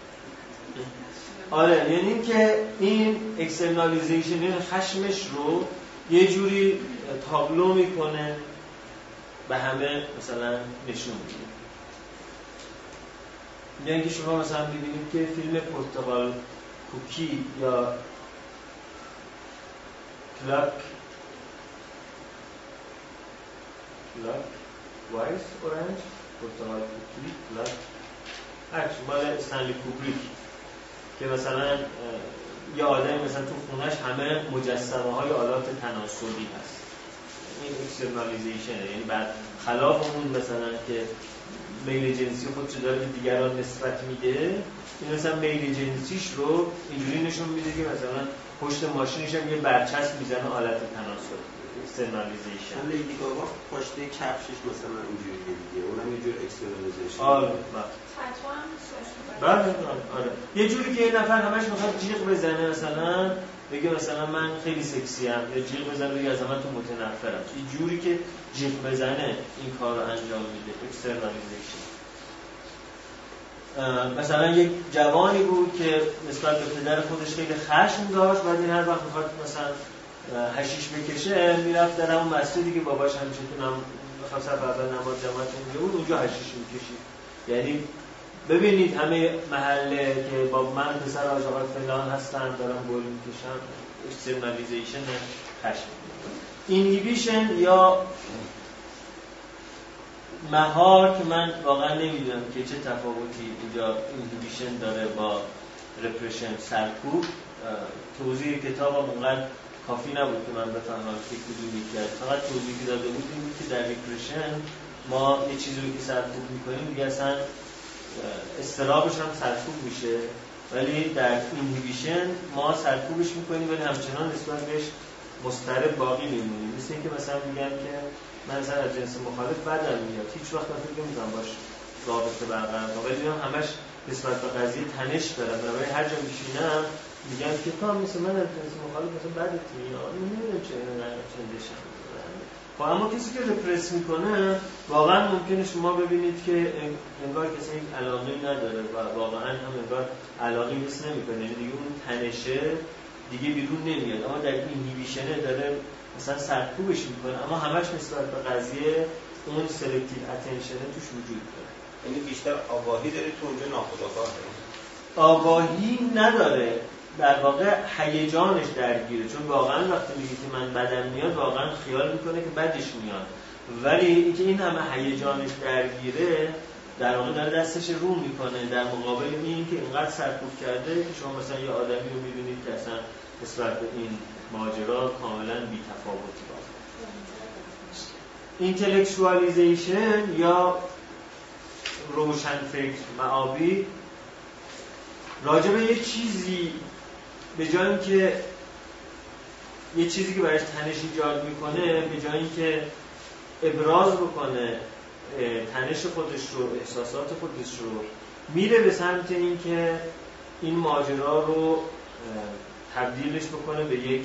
S1: آره، یعنی که این اکسترنالیزیشن، این خشمش رو یه جوری تابلو میکنه به همه مثلا نشون میده. یعنی که شما مثلا ببینید که فیلم پرتغال کوکی یا کلاک وایس اورنج پرتقال کوکی کلاک عکس مال استنلی کوبریک که مثلا یه آدمی مثلا تو خونش همه مجسمه های آلات تناسلی هست. این اکسترنالیزیشنه، یعنی بعد خلاف اون مثلا که میل جنسی خودشو داره به دیگران نسبت میده، این مثلا میل جنسیش رو اینجوری نشون میده که مثلا پشت ماشینش هم یه برچسب میزنه آلت تناسل. اکسترنالیزیشن.
S2: لیدی گاگا پشت کفشش مثلا اینجوری دیگه، اونم یه جور اکسترنالیزیشن.
S1: آره.
S3: بله.
S1: آره. یه جوری که یه نفر همش میخواد جیغ بزنه، مثلا بگه مثلا من خیلی سکسی ام، یا جیغ بزنه بگه از من تو متنفرم. یه جوری که جیغ بزنه این کار رو انجام میده. اکسترنالیزیشن. مثلا یک جوانی بود که نسبت به پدر خودش خیلی خشم داشت، بعد این هر وقت میخواد مثلا حشیش بکشه میرفت در اون مسجدی که باباش همیشه تو خمس صف اول نماز جماعت اونجا بود، اونجا حشیش میکشید. یعنی ببینید همه محله که با من پسر آقای فلان هستن دارم گل میکشم، اکسترنالیزیشن خشم. اینهیبیشن یا مهار که من واقعا نمیدونم که چه تفاوتی اینجا اینهیبیشن داره با رپرشن، سرکوب. توضیح کتابم اونقدر کافی نبود که من بفهمم که کدومی کرد. فقط توضیحی داده بود این بود که در رپرشن ما یه چیزی رو که سرکوب میکنیم دیگه اصلا استرابش هم سرکوب میشه، ولی در اینهیبیشن ما سرکوبش میکنیم ولی همچنان نسبت بهش مضطرب باقی میمونیم. مثل اینکه مثلا میگم که من مثلا از جنس مخالف بدم میاد، هیچ وقت من فکر نمی‌کنم باش رابطه برقرار کنم، ولی هم همش نسبت به قضیه تنش دارم. برای هر جا میشینم میگم که تو هم مثل من از جنس مخالف مثلا بدت میاد، نمیدونم چه چندشم. خب اما کسی که رپرس میکنه واقعا ممکنه شما ببینید که انگار کسی یک علاقه نداره و واقعا هم انگار علاقه حس نمیکنه، یعنی دیگه اون تنشه دیگه بیرون نمیاد. اما در اینهیبیشن داره مثلا سرکوبش میکنه، اما همش نسبت به قضیه اون سلکتیو اتنشن توش وجود داره.
S2: یعنی بیشتر آگاهی داره تو اونجا، ناخودآگاه
S1: آگاهی نداره، در واقع هیجانش درگیره. چون واقعا وقتی میگه که من بدم میاد واقعا خیال میکنه که بدش میاد، ولی اینکه این همه هیجانش درگیره در واقع داره دستش رو میکنه در مقابل این که اینقدر سرکوب کرده که شما مثلا یه آدمی رو میبینید که اصلا نسبت به این ماجرا کاملا بی‌تفاوتی باشه. اینتלקچوالیزیشن یا روشن فکر معابی راجع به یه چیزی به جای اینکه یه چیزی که برایش تنش ایجاد میکنه، به جای اینکه ابراز بکنه تنش خودش رو، احساسات خودش رو، میره به سمت اینکه این ماجرا رو تبدیلش بکنه به یک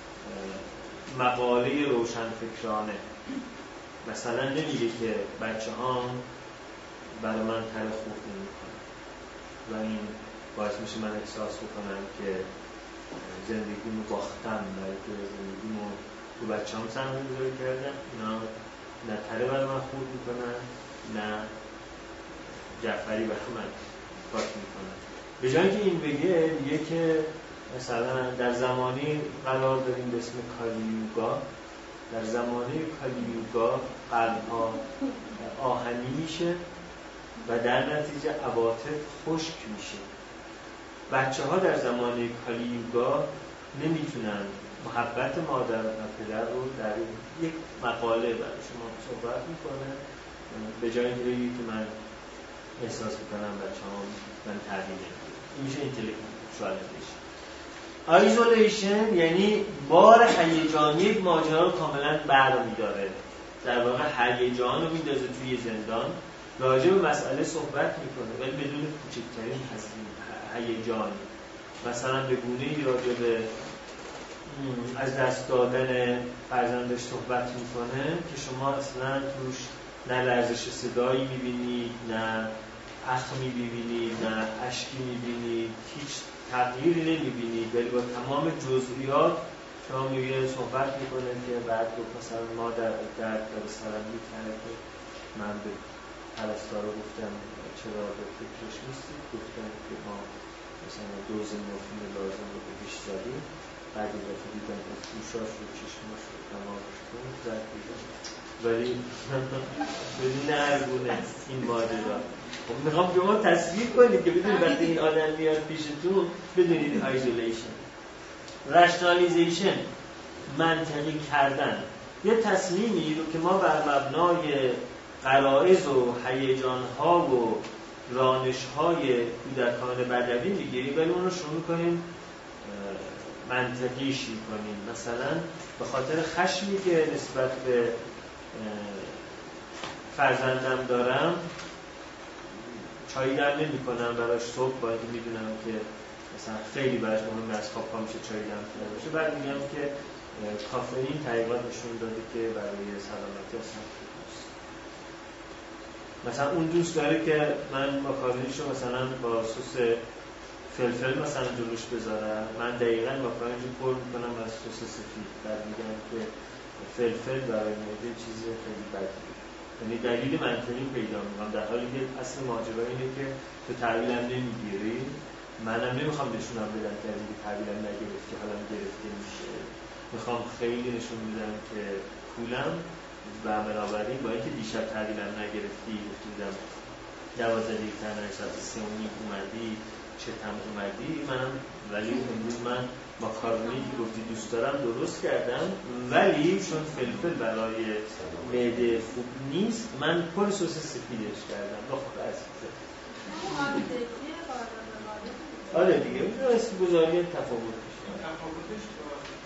S1: مقاله روشنفکرانه. مثلا نمیگه که بچه ها برای من تره خوب نمیکنن و این باعث میشه من احساس بکنم که زندگیمو باختم، بلکه زندگیمو تو بچه‌ام سرمایه‌گذاری کردم، اینا نه تره برای من خوب میکنن نه جعفری برای من پاک میکنن. به جای اینکه این بگه میگه که مثلا در زمانی قرار داریم به اسم کالیوگا، در زمانه کالیوگا قلب‌ها آهنی میشه و در نتیجه عواطف خشک میشه. بچه‌ها در زمانه کالیوگا نمیتونن محبت مادر و پدر رو در یک مقاله برای شما صحبت میکنه، به جای اینکه بگی که من احساس میکنم بچه‌ها من تغییر نمیدم. این میشه اینتלקچوالیزیشن. آیزولیشن یعنی بار هیجانی یک ماجرا رو کاملا برمی‌داره، در واقع هیجان رو میندازه توی زندان، راجع به مسئله صحبت میکنه ولی بدون کوچکترین هیجان. مثلا به گونه‌ای راجع به از دست دادن فرزندش صحبت میکنه که شما اصلا توش نه لرزش صدایی میبینید، نه اخمی میبینید، نه اشکی میبینید، هیچ تغییری نمیبینید، ولی با تمام جزئیات شما میبینید صحبت میکنه که بعد مثلا ما در درد به سرم میکنه که من به پرستارا گفتم چرا به فکرش نیستید، گفتم که ما مثلا دوز مورفین لازم رو بهش زدیم بعد این دفعه دیدم که گوشاش رو چشماش رو تمامش کنید زد دیدم ولی بدون هر گونه این ماجرا میخوام شما تصویر کنید که بدونید وقتی این آدم میاد پیشتون بدونید ایزولیشن رشنالیزیشن منطقی کردن یه تصمیمی رو که ما بر مبنای غرایز و هیجان‌ها و رانش‌های کودکان بدوی میگیریم ولی اون رو شروع کنیم منطقیش می‌کنیم. مثلا به خاطر خشمی که نسبت به فرزندم دارم چایی دم نمی‌کنم براش صبح باید میدونم که مثلا خیلی براش مهمه از خواب پا میشه چایی دم کنه باشه بعد میگم که کافئین تحقیقات نشون داده که برای سلامتی اصلا مثلا اون دوست داره که من ماکارونیشو مثلا با سس فلفل مثلا جلوش بذارم من دقیقاً ماکارونیشو پر میکنم از سس سفید بعد میگم که فلفل برای معده چیز خیلی بدیه یعنی دلیل منطقی پیدا میکنم در حالی که اصل ماجرا اینه که تو تحویلم نمیگیری منم نمیخوام نشونم بدم که از اینکه تحویلم نگرفتی حالا گرفته میشه میخوام خیلی نشون بدم که کولم و بنابراین با اینکه دیشب تحویلم نگرفتی گفته بودم 12 دیگه ساعت 3:30 اومدی چتم اومدی منم ولی امروز من ماکارونی که گفتی دوست دارم درست کردم ولی چون فلفل برای معده خوب نیست من پر سس سفیدش کردم بخواه عزیزه آره دیگه میتونه اسم گذاری تفاوت بشه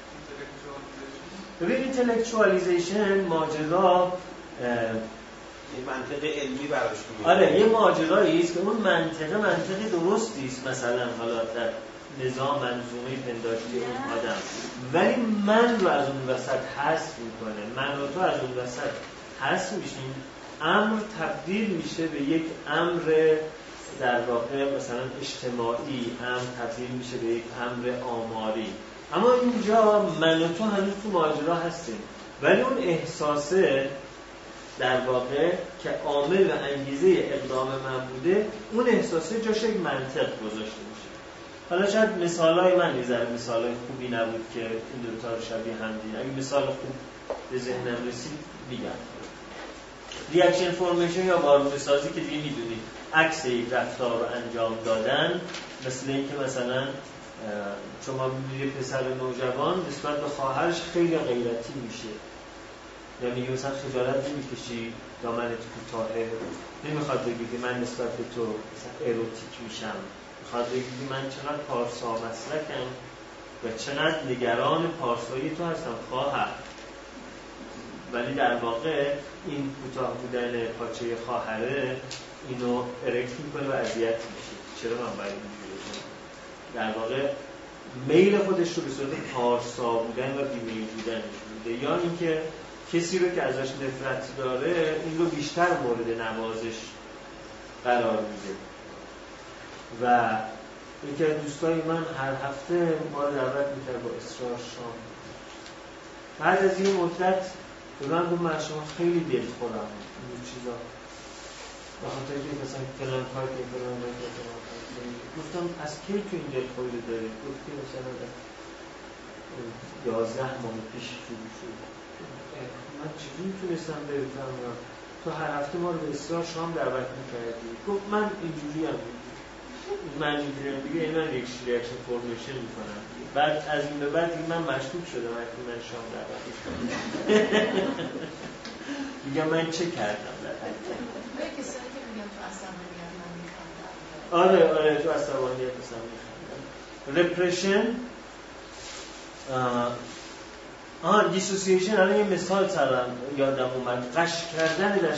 S1: ببین اینتלקچوالیزیشن ماجرا
S2: یه منطق علمی براش میاد
S1: آره یه ماجرایی است که اون منطق درستی است مثلا حالا در نظام منظومه پنداشتی اون آدم ولی من رو از اون وسط حذف میکنه من و تو از اون وسط حذف میشیم امر تبدیل میشه به یک امر در واقع مثلا اجتماعی امر تبدیل میشه به یک امر آماری اما اینجا من و تو هنوز تو ماجرا هستیم ولی اون احساسه در واقع که عامل و انگیزه اقدام من بوده اون احساسه جاش یک منطق گذاشته میشه حالا شاید مثالای من مثالای خوبی نبود که این دوتا رو شبیه هم دید اگه مثال خوب به ذهنم رسید میگم ریاکشن فورمیشن یا وارونه سازی که دیگه میدونید عکس یک رفتار رو انجام دادن مثل این که مثلا شما می‌بینید پسر نوجوان نسبت به خواهرش خیلی غیرتی میشه یا میگه مثلا خجالت نمیکشی دامنت کوتاهه نمیخواد بگی که من نسبت به تو مثلا اروتیک میشم میخواد بگی که من چقدر پارسا مسلکم و چقدر نگران پارسایی تو هستم خواهر ولی در واقع این کوتاه بودن پاچه خواهره اینو ارکت میکنه و اذیت میشه چرا من باید اینجوری بشم در واقع میل خودش رو به صورت پارسا بودن و بیمیل بودن نشون میده یا اینکه کسی رو که ازش نفرت داره این رو بیشتر مورد نوازش قرار میده و یکی از دوستای من هر هفته ما رو دعوت میکرد با اصرار شام بعد از این مدت به من گفت من شما خیلی دلخورم این چیزا به خاطر که مثلا فلان کار که فلان گفتم از کی تو این دلخوری داری؟ گفت که مثلا 11 ماه پیش شروع شد من چجوری میتونستم بفهمم تو هر هفته ما رو به اصرار شام دعوت میکردی گفت من اینجوری هم من اینجوری هم دیگه من ریاکشن فورمیشن میکنم بعد از این به بعد من مشکوک شدم وقتی من شام دعوت میکنم میگم من چه کردم
S4: کسایی که میگم تو عصبانیت من میخوندم
S1: آره تو عصبانیت مثلا میخوندم رپرشن دیسوسییشن الان یه مثال سرم یادم اومد قش کردن در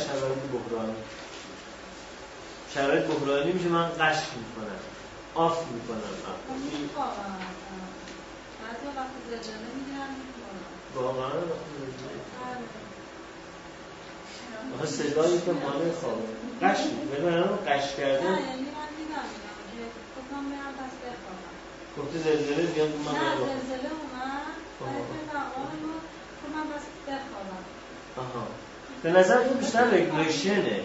S1: شرایط بحرانی میشه من قش میکنم آف میکنم
S3: بعضی وقتی زلزله میگیرن
S1: واقعا صدایی که ماله خوابه قش میکنم قش کردن
S3: نه یعنی من دیدم که گفتم میرم پس بخوابم
S1: گفته زلزله بیاد من
S3: نه زلزله اومد تو من بس بخوابم
S1: آها به نظر تو بیشتر رگولیشنه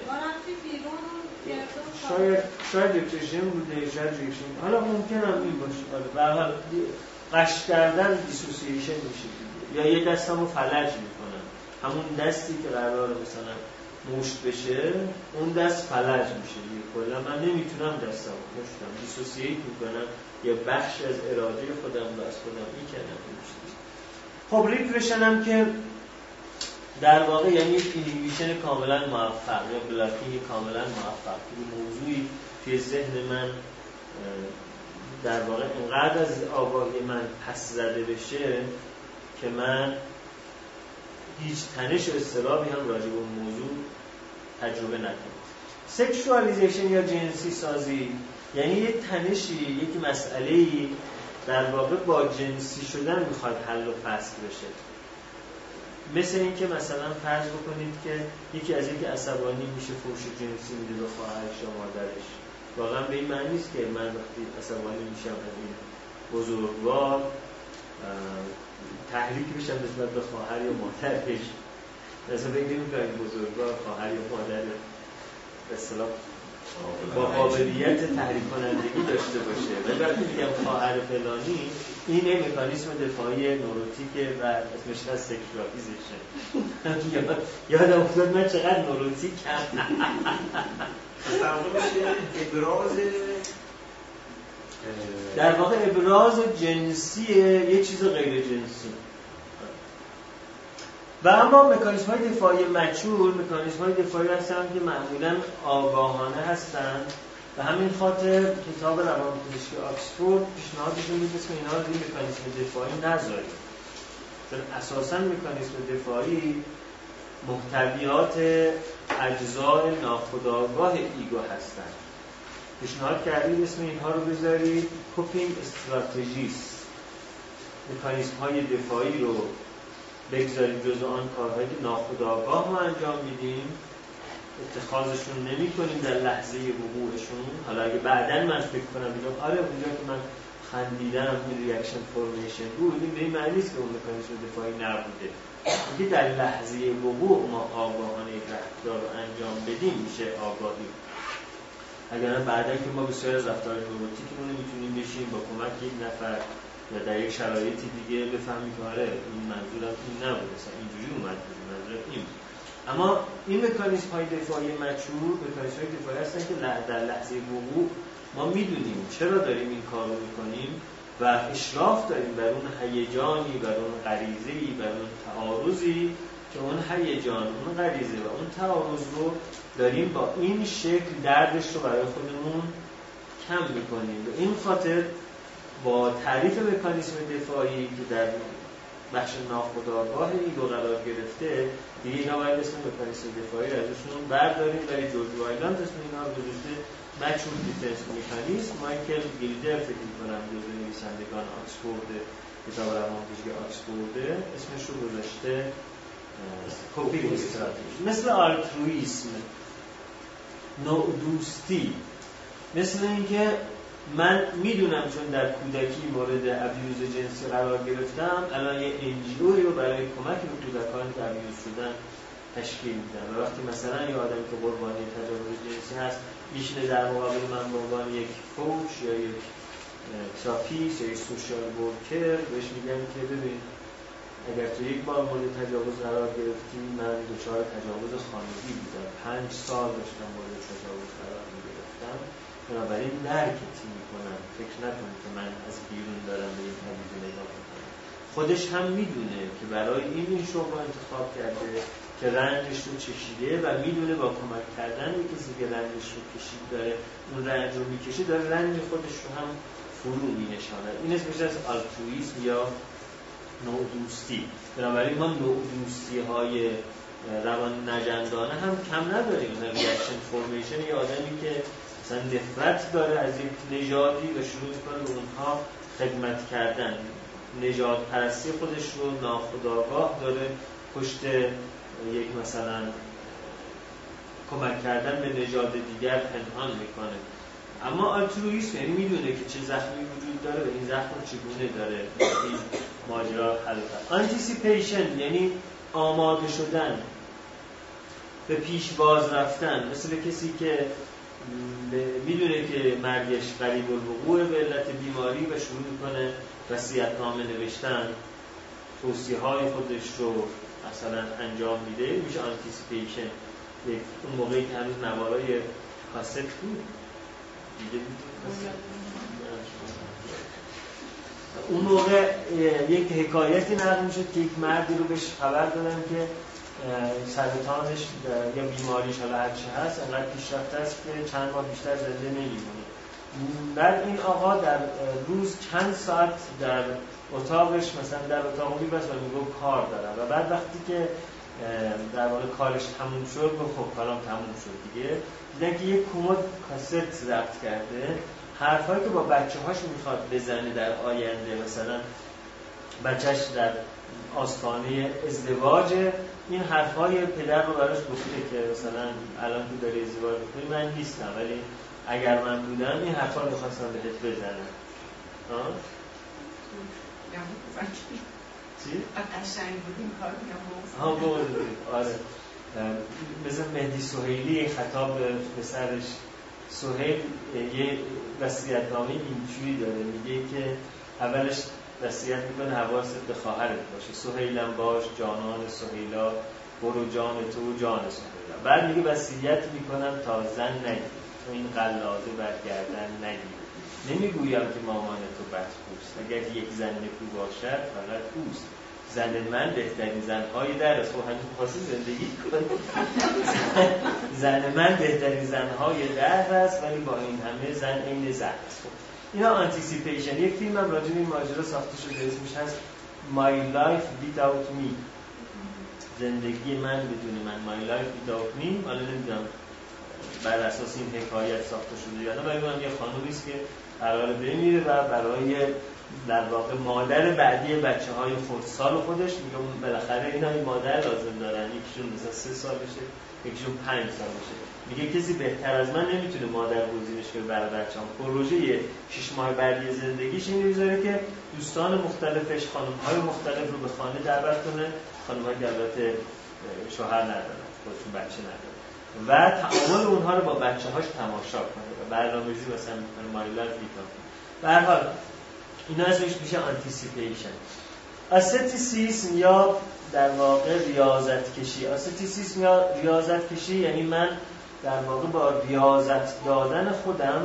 S1: شاید رگولیشن بوده شاید رگولیشن حالا ممکن هم این باشه به هر حال قش کردن دیسوسییشن میشه دیگه. یا یه دستمو فلج میکنم، همون دستی که قراره مثلا مشت بشه اون دست فلج میشه دیگه. کلا من نمیتونم دستمو مشتم دیسوسییت میکنم، یا بخش از اراده خودم رو از خودم میکنم. خب ریگرشن هم که در واقع یعنی اینیبیشن کاملا موفق یا بلاکینگ کاملا موفق، که موضوعی توی ذهن من در واقع اینقدر از آگاهی من پس زده بشه که من هیچ تنش و اضطرابی هم راجع به اون موضوع تجربه نکنم. سکشوالیزیشن یا جنسی سازی یعنی یک تنشی، یک مسئله‌ای در واقع با جنسی شدن میخواد حل و فصل بشه. مثل این که مثلا فرض بکنید که یکی از اینکه عصبانی میشه فحش جنسی میده به خواهرش یا مادرش، واقعا به این معنی نیست که من وقتی عصبانی میشم از این بزرگوار تحریک میشم نسبت به خواهر یا مادرش. مثلا فکر نمی‌کنم این بزرگوار خواهر یا مادر به اصطلاح با قابلیت تحریک کنندگی داشته باشه. ولی وقتی میگم خواهر فلانی، این مکانیسم دفاعی نوروتیکه و اسمش هست سکشوالیزیشن. یادم افتاد من چقدر نوروتیکم. در واقع ابراز جنسی یه چیز غیر جنسی. و اما مکانیسم های دفاعی مچور مکانیسم های دفاعی هستن که معمولا آگاهانه هستن. و همین خاطر کتاب روانپزشکی آکسفورد پیشنهادشون بود اسم اینا رو روی مکانیسم دفاعی نذارید، چون اساساً مکانیسم دفاعی محتویات اجزای ناخودآگاه ایگو هستن. پیشنهاد کردید اسم اینها رو بذارید کوپینگ استراتژیز، مکانیسم های دفاعی رو بگذارید جزء آن کارهای ناخودآگاه ما انجام میدیم، اتخاذشون نمی کنیم در لحظه وقوعشون. حالا اگه بعداً من فکر کنم بگم آره اونجا که من خندیدم این ریاکشن فورمیشن بود، این به این معنی نیست که اون مکانیسم دفاعی نبوده. اینکه در لحظه وقوع ما آگاهانه یک رفتار رو انجام بدیم میشه آگاهی. اگر بعداً که ما بسیار از رفتارهای نوروتیکمون رو میتونیم بشیم با کمک یک نفر یا در یک شرایطی دیگه بفهمیم که آره این منظورم این نبود، مثلا اینجوری اومد منظورم این. اما این مکانیسم های دفاعی مچور مکانیسم های دفاعی هستن که در لحظه وقوع ما میدونیم چرا داریم این کار رو میکنیم و اشراف داریم بر اون هیجانی، بر اون غریزه‌ای، بر اون تعارضی که اون هیجان، اون غریزه و اون تعارض رو داریم با این شکل دردش رو برای خودمون کم میکنیم. به این خاطر با تعریف مکانیسم دفاعی که در بخش ناخودآگاه ایگو قرار گرفته دیگه اینا باید اسم مکانیسم دفاعی رو ازشون برداریم. ولی جورج وایلند اسم اینا رو گذاشته مچور دیفنس مکانیسم. مایکل گیلدر فکر می‌کنم جزو نویسندگان آکسفورد کتاب روانپزشکی آکسفورد اسمش رو گذاشته کوپینگ استراتژی. مثل آلترویسم، نوع دوستی، مثل اینکه من میدونم چون در کودکی مورد ابیوز جنسی قرار گرفتم الان یه NGO رو برای کمک به کودکان که ابیوز شدن تشکیل میدم و وقتی مثلا یه آدمی که قربانی تجاوز جنسی هست میشینه در مقابل من به عنوان یک کوچ یا یک تراپیست یا یک سوشال ورکر بهش میگم که ببین اگر تو یک بار مورد تجاوز قرار گرفتی، من دچار تجاوز خانگی بودم، 5 سال داشتم مورد تجاوز قرار میگرفتم، بنابراین درکتی میکنم، فکر نکنم که من از بیرون دارم به این پدیده نگاه میکنم. خودش هم میدونه که برای این شغل رو انتخاب کرده که رنجش رو چشیده و میدونه با کمک کردن به کسی که رنجش رو کشید داره اون رنج رو میکشه، داره رنج خودش رو هم فرو مینشاند. این اسمش از آلترویسم یا نوع دوستی. بنابراین ما نوع دوستی های روان نجندانه هم کم نداریم. ریاکشن فورمیشن یه آدمی که مثلا نفرت داره از یک نژادی و شروع میکنه به اونها خدمت کردن، نژاد پرستی خودش رو ناخودآگاه داره پشت یک مثلا کمک کردن به نژاد دیگر پنهان میکنه. اما آلترویسم یعنی میدونه که چه زخمی وجود داره و این زخم چگونه داره این ماجرا حل کنه. آنتیسیپیشن یعنی آماده شدن، به پیش باز رفتن، مثل کسی که میدونه که مرگش قریب الوقوع به علت بیماری و شروع میکنه وصیت‌نامه نوشتن توصیه‌های خودش رو مثلا انجام میده، میشه آنتیسیپیشن. اون موقعی که هنوز نوارای کاست بود دیگه اون موقع یک حکایتی نقل میشد که یک مردی رو بهش خبر دادن که سرطانش یا بیماریش حالا هر چی هست انقدر پیشرفته است که چند ماه بیشتر زنده نمیمونه. بعد این آقا در روز چند ساعت در اتاقش مثلا در اتاق میبست و میگو کار دارم و بعد وقتی که در واقع کارش تموم شد گفت خب کارم تموم شد دیگه. دیدن که یک کمد کاست ضبط کرده حرفایی که با بچه هاش میخواد بزنه در آینده، مثلا بچهش در آستانه ازدواج این حرفای پدر رو براش گفته که مثلا الان تو داری ازدواج میکنی من نیستم ولی اگر من بودم این حرفا رو میخواستم بهت بزنم. چی؟
S4: قشنگ بود این کار
S1: بود. آره مثل مهدی سهیلی خطاب به پسرش سهیل یه وصیت‌نامه اینجوری داره، میگه که اولش وصیت میکنه حواست به خواهرت باشه، سهیلم باش جانان سهیلا برو جان تو جان سهیلا. بعد میگه وصیت میکنم تا زن نگیری تو این قلاده برگردن نگیری، نمیگویم که مامان تو بدخوست اگر یک زن نکو باشد فقط اوست، زن من بهترین زنهای در است. خب همین خواستیم زندگی کنیم زن من بهترین زنهای در است ولی با این همه زن این زن است. خب اینا آنتیسیپیشن. یک فیلم هم راجع به این ماجرا ساخته شده اسمش هست My Life Without Me، زندگی من بدون من، My Life Without Me. حالا نمیدونم بر اساس این حکایت ساخته شده یا نه، ولی من یه خانومی است که قراره بمیره و برای در واقع مادر بعدی بچه‌های خردسال خودش میگم بالاخره اینا این مادر لازم دارن، یکیشون مثلا 3 سالشه یکیشون 5 سالشه، میگه کسی بهتر از من نمیتونه مادر گزینش کنه برای بچه‌ام. پروژه 6 ماه بعدی زندگیش این میذاره که دوستان مختلفش خانم‌های مختلف رو به خانه دعوت کنه، خانم‌های که البته شوهر ندارن خودشون بچه ندارن و تعامل اونها رو با بچه‌هاش تماشا کنه و برنامه‌ریزی مثلا می‌کنه مایلات می‌کنه. به هر حال اینا اسمش میشه آنتیسیپیشن. آستیسیسم یا در واقع ریاضت کشی. آستیسیسم یا ریاضت کشی یعنی من در واقع با ریاضت دادن خودم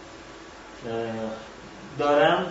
S1: دارم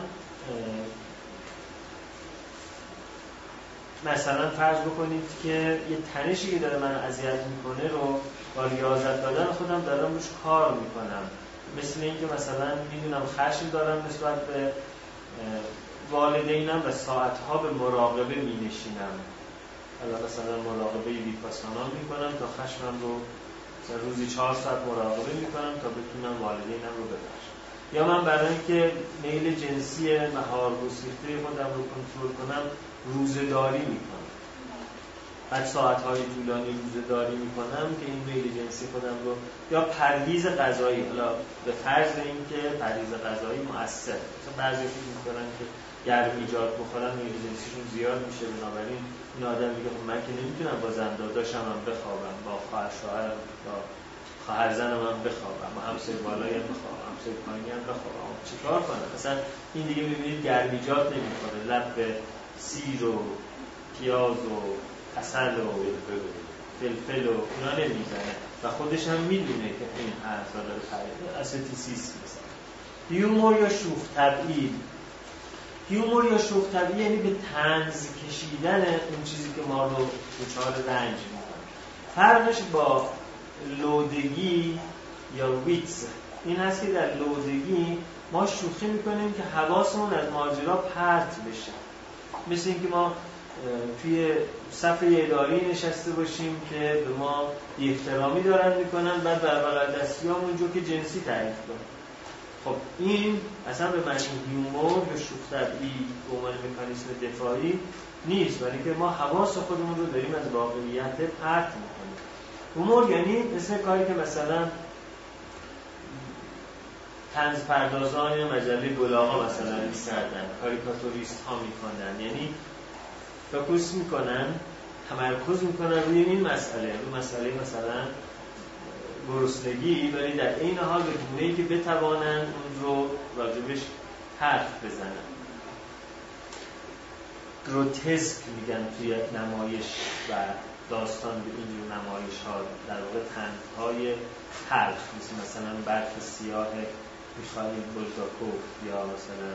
S1: مثلا فرض بکنید که یه تنشی که داره من اذیت میکنه رو با ریاضت دادن خودم دارم روش کار میکنم. مثل این که مثلا میدونم خشم دارم نسبت به والدینم و ساعتها به مراقبه می نشینم. حالا مثلا مراقبه ویپاسانا میکنم تا خشمم رو مثلا روزی 4 ساعت مراقبه میکنم تا بتونم والدینم رو ببخشم. یا من برای اینکه میل جنسی مهار گسیخته خودم رو کنترل کنم روزه‌داری میکنم. بعد ساعت‌های طولانی روزه‌داری میکنم که این میل جنسی خودم رو، یا پرهیز غذایی. حالا به فرض اینکه پرهیز غذایی مؤثر، مثلا بعضی فکر میکنن که گرمیجات بخورن میل جنسیشون زیاد میشه، بنابراین این آدم میگه خب من که نمیتونم با زن داداشم هم بخوابم، با خواهر شوهرم با خواهر زنم هم بخوابم، با همسر بالایی هم بخوابم، همسر پایینی هم بخوابم، چیکار کنم؟ مثلا این دیگه میبینید گرمیجات نمیخوره، لب به سیر و پیاز و عسل و فلفل و اونا نمیزنه و خودش هم میدونه که این حرفا داره پرید. استیسیسم مثلا. هیومور یا شوخ طبعی. هیومور یا شوخ طبعی یعنی به طنز کشیدن اون چیزی که ما رو دچار رنج میکنه. فرقش با لودگی یا ویتس این هست که در لودگی ما شوخی میکنیم که حواسمون از ماجرا پرت بشه، مثل اینکه ما توی صف اداری نشسته باشیم که به ما احترامی دارن میکنن، بعد بر بغل دستیامون جوک جنسی تعریف کنن. خب این اصلا به معنی هیومور یا شوخ طبعی به عنوان مکانیسم دفاعی نیست، ولی که ما حواس خودمون رو داریم از واقعیت پرت میکنیم. هومور یعنی مثل کاری که مثلا طنز پردازان یا مجله گلاغا مثلا می‌کردن، کاریکاتوریست ها میکنن، یعنی فوکوس میکنن، تمرکز میکنن روی این مسئله، روی مسئله مثلا گرسنگی، ولی در این حال به گونه‌ای که بتوانن اون رو راجبش حرف بزنن. گروتسک میگن توی نمایش و داستان به اینجور نمایش ها، در واقع طنزهای تلخ، مثلا برف سیاه میخائیل بولگاکوف یا مثلا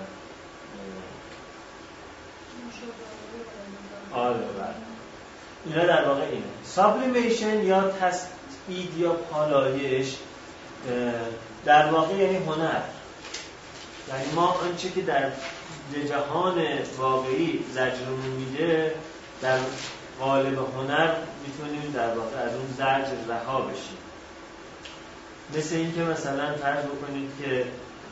S1: اینا در واقع اینه. سابلیمیشن یا تثبیت یا پالایش در واقع یعنی هنر، یعنی ما آنچه که در جهان واقعی زجرمون میده در قالب هنر میتونیم در واقع از اون زجر رها بشیم. مثل این که مثلا فرض بکنید که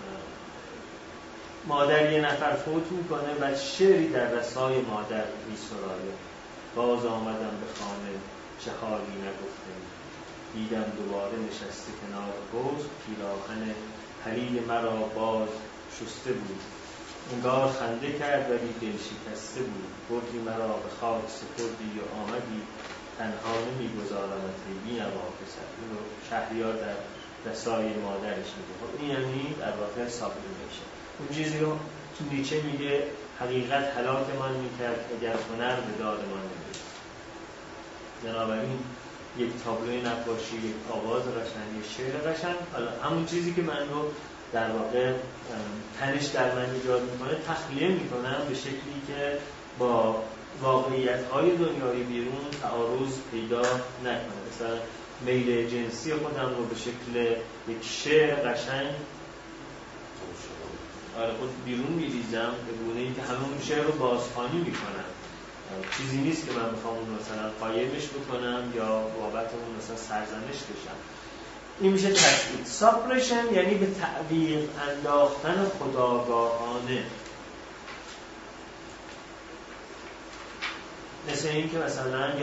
S1: مادر یه نفر فوت میکنه و شعری در رسای مادر میسراید: باز آمدم به خانه چه حالی نگفتم، دیدم دوباره نشسته کنار حوض، پیراهن حریر مرا باز شسته بود، انگار خنده کرد ولی دل شکسته بود، بردی مرا به خاک سپردی و آمدی تنها نمیگذارمت بینوا پسر. اینو شهریار در رسای مادرش میگه. خب این یعنی در واقع سابلیمیشن. اون چیزی رو تو نیچه میگه حقیقت هلاکمان میکرد اگر هنر به دادمان نمیرسید. بنابراین یک تابلوی نقاشی، یک آواز قشنگ، یک شعر قشنگ، حالا همون چیزی که من رو در واقع تنش در من ایجاد میکنه تخلیه میکنم به شکلی که با واقعیت‌های دنیای بیرون تعارض پیدا نکنه. مثلا میل جنسی خودم رو به شکل یک شعر قشنگ خود بیرون میریزم به گونه‌ای که همون شعر رو بازخوانی میکنم. چیزی نیست که من بخوام اون مثلا قایمش بکنم یا بابت اون مثلا سرزنش بشم. این میشه تثبیت. ساپرشن یعنی به تعویق انداختن خودآگاهانه. مثل این که مثلا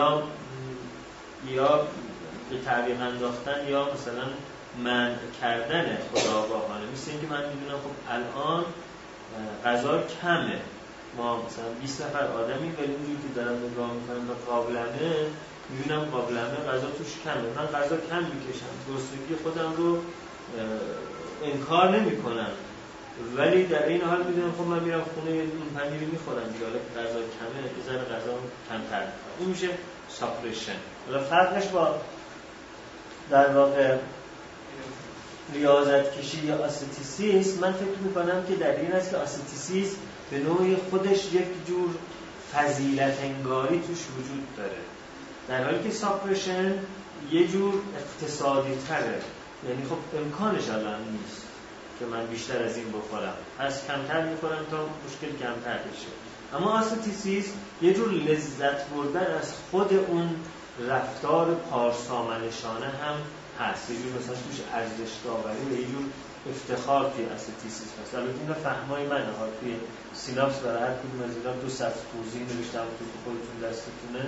S1: یا به تعویق انداختن یا مثلا منع کردن خودآگاهانه. مثل این که من میدونم خب الان غذا کمه، ما مثلا 20 نفر آدمی ولی اونجوری که دارم نگاه میکنم به قابلمه میبینم قابلمه غذا توش کمه، من غذا کم میکشم، گرسنگی خودم رو انکار نمیکنم، ولی در این حال میدونم خب من میرم خونه این پنیری میخورم دیگه، حالا غذا کمه یه ذره غذا کمتر میکنم. این میشه ساپرشن. حالا فرقش با در واقع ریاضت کشی یا آستیسیسم، من فکر میکنم که در این است که آستیسیسم به نوعی خودش یک جور فضیلت انگاری توش وجود داره، در حالی که ساپرشن یه جور اقتصادی تره، یعنی خب امکانش الان نیست که من بیشتر از این بخورم، از کمتر میخورم تا مشکل کمتر بشه. اما آستیسیسم یه جور لذت بردن از خود اون رفتار پارسامنشانه هم هست، یه جور مثلا توش ارزش داوری و یه جور افتخار توی استیسیسم هست. البته اینا فهمای منه ها، توی سیناپس برای هر کدوم از اینا 2 سطر توضیح نوشتم توی خودتون دستتونه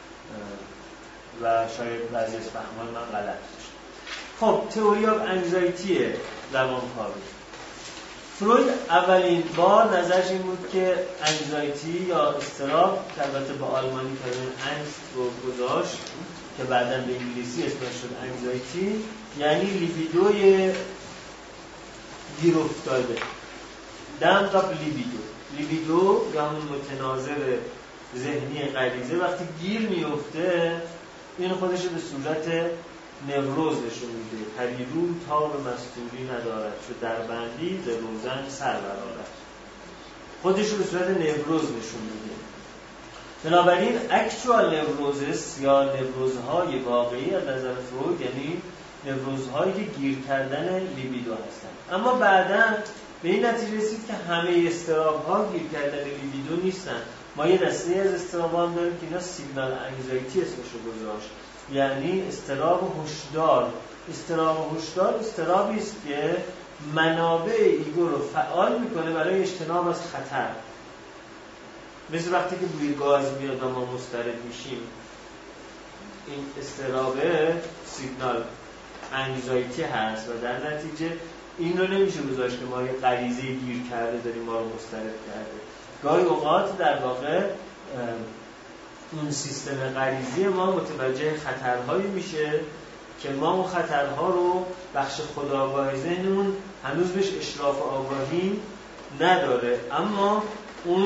S1: و شاید بعضی از فهمای من غلط باشه. خب تئوری آف انگزایتی روانکاوی. فروید اولین بار نظرش این بود که انگزایتی یا اضطراب که البته با آلمانی کلمه انگست رو گذاشت که بعداً به انگلیسی اسمش شد انگزایتی، یعنی لیبیدوی گیر افتاده، دمپ اپ لیبیدو یا همون متناظر ذهنی غریزه وقتی گیر میفته این خودش به صورت نوروز نشون میده. پریرو تاب مستوری ندارد، شو دربندی ز روزن سر برآرد، خودش به صورت نوروز نشون میده. بنابراین اکچوال نوروزس یا نوروزهای واقعی از نظر فروید یعنی نوروزهایی که گیر کردن لیبیدو هستن. اما بعداً به این نتیجه رسید که همه اضطراب‌ها گیر کردن لیبیدو نیستن. ما یه دسته از اضطراب‌ها هم داریم که اینا سیگنال انگزایتی اسمشو گذاشت، یعنی اضطراب هشدار. اضطراب هشدار اضطرابی است که منابع ایگو رو فعال میکنه برای اجتناب از خطر. مثل وقتی که بوی گاز میاد و ما مضطرب میشیم، این اضطراب سیگنال انگزایتی هست و در نتیجه این رو نمیشه گذاشت که ما یه غریزه گیر کرده داریم ما رو مضطرب کرده. گاهی اوقات در واقع اون سیستم غریزی ما متوجه خطرهایی میشه که ما اون خطرها رو بخش خودآگاه ذهنمون هنوز بهش اشراف آگاهی نداره، اما اون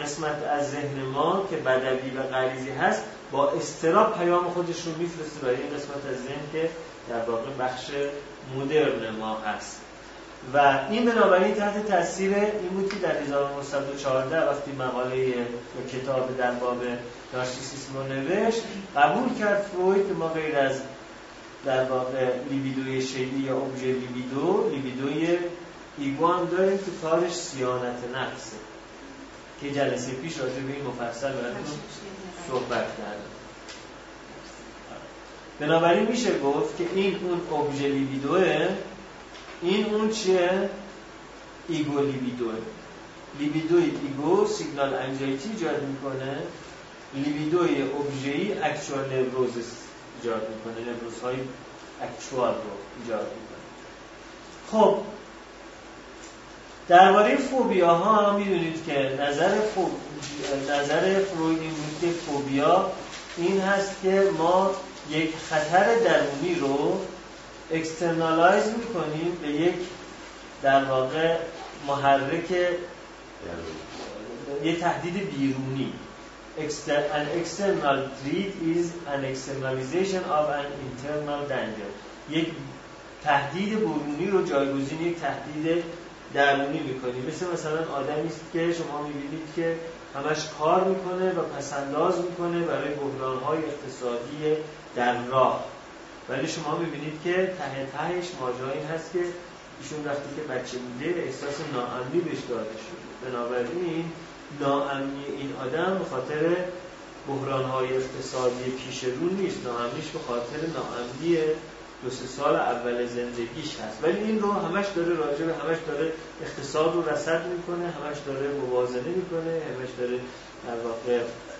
S1: قسمت از ذهن ما که بدوی و غریزی هست با اضطراب پیام خودش رو میفرسته برای این قسمت از ذهن که در واقع بخش مدرن ما هست. و این بنابراین تحت تاثیر این بود که در 1914 وقتی مقاله یا کتاب در باب نارسیسیسم رو نوشت، قبول کرد فروید که ما غیر از در واقع لیبیدوی شیدی یا ابژه لیبیدوی ایگو هم داریم که کارش صیانت نفسه که جلسه پیش راجع به این مفصل براتون صحبت کردم. بنابراین میشه گفت که این اون ابژه لیبیدوه، این اون چیه؟ ایگو لیبیدوه. لیبیدوی ایگو سیگنال انگزایتی ایجاد میکنه، لیبیدوی ابژه‌ای اکچوال نوروزس ایجاد میکنه، نوروزهای اکچوال رو ایجاد میکنه. خب درباره فوبیا ها میدونید که نظر فروید این بود که فوبیا این هست که ما یک خطر درونی رو اکسترنالایز میکنیم به یک در واقع محرک، یه تهدید بیرونی. An external threat is an externalization of an internal danger. یک تهدید برونی رو جایگزین یک تهدید درونی میکنیم. مثلا آدمی است که شما میبینید که همش کار میکنه و پسنداز میکنه برای بحرانهای اقتصادی در راه، ولی شما میبینید که تهش ماجرا این هست که ایشون وقتی که بچه بوده احساس ناامنی بهش داده شده. بنابراین ناامنی این آدم به خاطر بحرانهای اقتصادی پیش رو نیست، ناامنیش به خاطر ناامنی 2-3 سال اول زندگیش هست. ولی این رو همش داره راجبه، همش داره اقتصاد رو رصد میکنه، همش داره موازنه میکنه، همش داره در واقع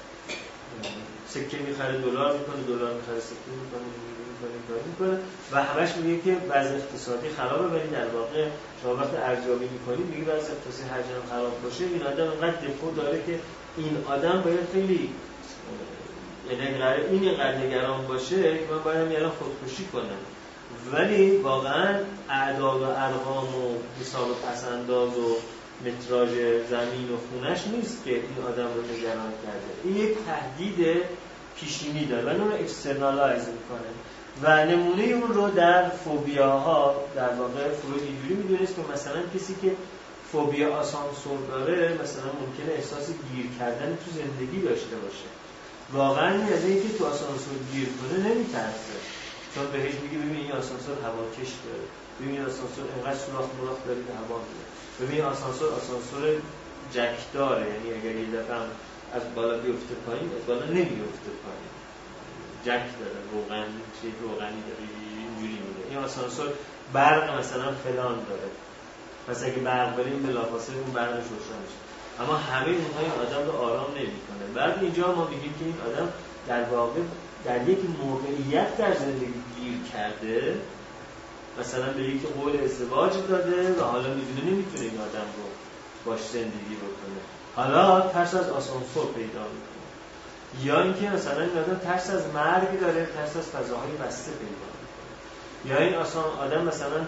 S1: سکه میخره دلار میکنه، دلار میخره سکه میکنه و همش میگه که وضع اقتصادی خرابه، ولی در واقع شما وقت ارزیابی میکنید میگه وضع اقتصادی هر جا خراب باشه این آدم انقدر دفاع داره که این آدم باید خیلی، یعنی اگر این اینقدر نگران باشه که من باید میرم خودکشی کنم. ولی واقعا اعداد و ارقام و حساب و پسنداز و متراژ زمین و خونش نیست که این آدم رو نگران کرده. این یک تهدید پیشینی داره و اون اکسترنالایز میکنه و نمونه اون رو در فوبیاها در واقع فروید اینجوری میدونست که مثلا کسی که فوبیا آسانسور داره مثلا ممکنه احساس گیر کردن تو زندگی داشته باشه. واقعا از اینکه تو آسانسور گیر کنه نمیترسه، چون بهش میگه ببین این آسانسور هواکش داره، ببین این آسانسور اینقدر سوراخ مراخ داره که هوا میره، ببین آسانسور جک داره، یعنی اگر یه دفعه از بالا بیفته پایین از بالا نمیفته پایین، جک داره، روغنی داره، اینجوری میده. این آسانسور برق مثلا فلان داره، پس اگه برق بره این بلافاصله اون برقش روشن میشه. اما همه اونها این آدم رو آرام نمیکنه. بعد اینجا ما میگیم که این آدم در واقع در یک موقعیت در زندگی گیر کرده، مثلا به یکی قول ازدواج داده و حالا میدونه نمیتونه این آدم رو باش زندگی بکنه، حالا ترس از آسانسور پیدا میکنه، یا اینکه مثلا این آدم ترس از مرگ داره، ترس از فضاهای بسته پیدا میکنه، یا این آدم مثلا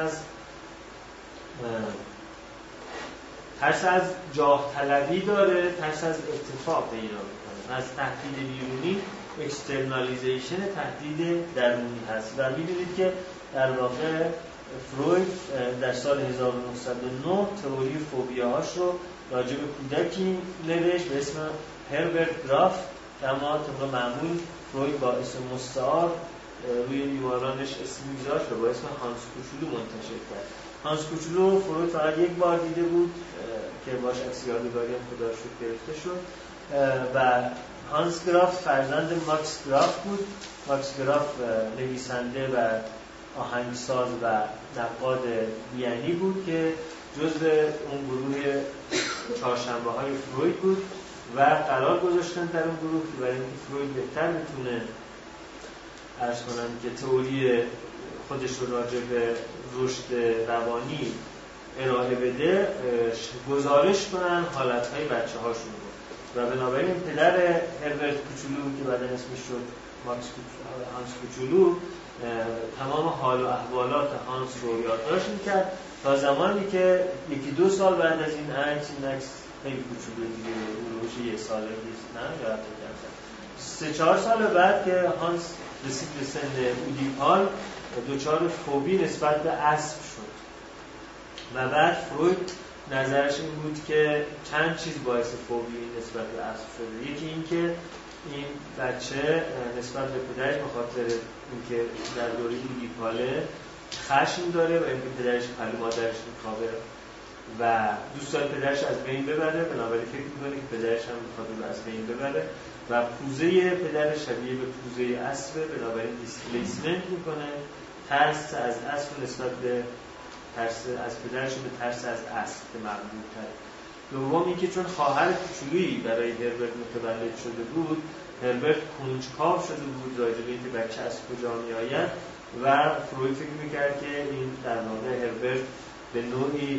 S1: ترس از جاه طلبی داره، ترس از اتفاق پیدا میکنه. از تهدید بیرونی اکسترنالیزیشن تهدید درونی هست و میدونید که در واقع فروید در سال 1909 تئوری فوبیاهاش رو راجع به کودکی نوشت به اسم هربرت گراف که اما طبق معمول فروید با اسم مستعار روی دیوارانش اسم میذاشت و با اسم هانس کوچولو منتشر کرد. هانس کوچولو فروید فقط یک بار دیده بود که باش عکس یادگاری هم خدا رو شکر گرفته شد و هانس گراف فرزند ماکس گراف بود. ماکس گراف نویسنده و آهنگساز و نقاد وینی بود که جزو اون گروه چهارشنبه های فروید بود و قرار گذاشتن در اون گروه که برای اینکه فروید بهتر بتونه عرض کنم که تئوری خودش رو راجع به رشد روانی ارائه بده گزارش کنن حالتهای بچه هاشون رو و بنابراین پدر هربرت کوچولو که بعداً اسمش شد هانس کوچولو تمام حال و احوالات هانس رو یادداشت می‌کرد تا زمانی که 1-2 سال بعد از این عکس خیلی کوچولو دیگه، اولوش 1 ساله نیست، نه یا حتی 3-4 سال بعد که هانس رسید به سن اودیپال دچار فوبی نسبت به اسب شد و بعد فروید نظرش این بود که چند چیز باعث فوبی نسبت به اسب شده. یکی این که این بچه نسبت به پدرش به خاطر اینکه در دوره اودیپاله خشم داره و اینکه پدرش پلو مادرش میخوابه و دوست داره پدرش از بین ببره، بنابراین فکر میکنه که پدرش هم میخواد رو از بین ببره و پوزه پدر شبیه به پوزه اسبه، بنابراین دیسپلیسمنت میکنه، ترس از اسب نسبت به ترس از پدرش به ترس از اسب که مقبول تره. دوم اینکه چون خواهر کوچولویی برای هربرت متولد شده بود، هربرت کنجکاو شده بود راجع به اینکه بچه از کجا میآید و فروید فکر میکرد که این در واقع هربرت به نوعی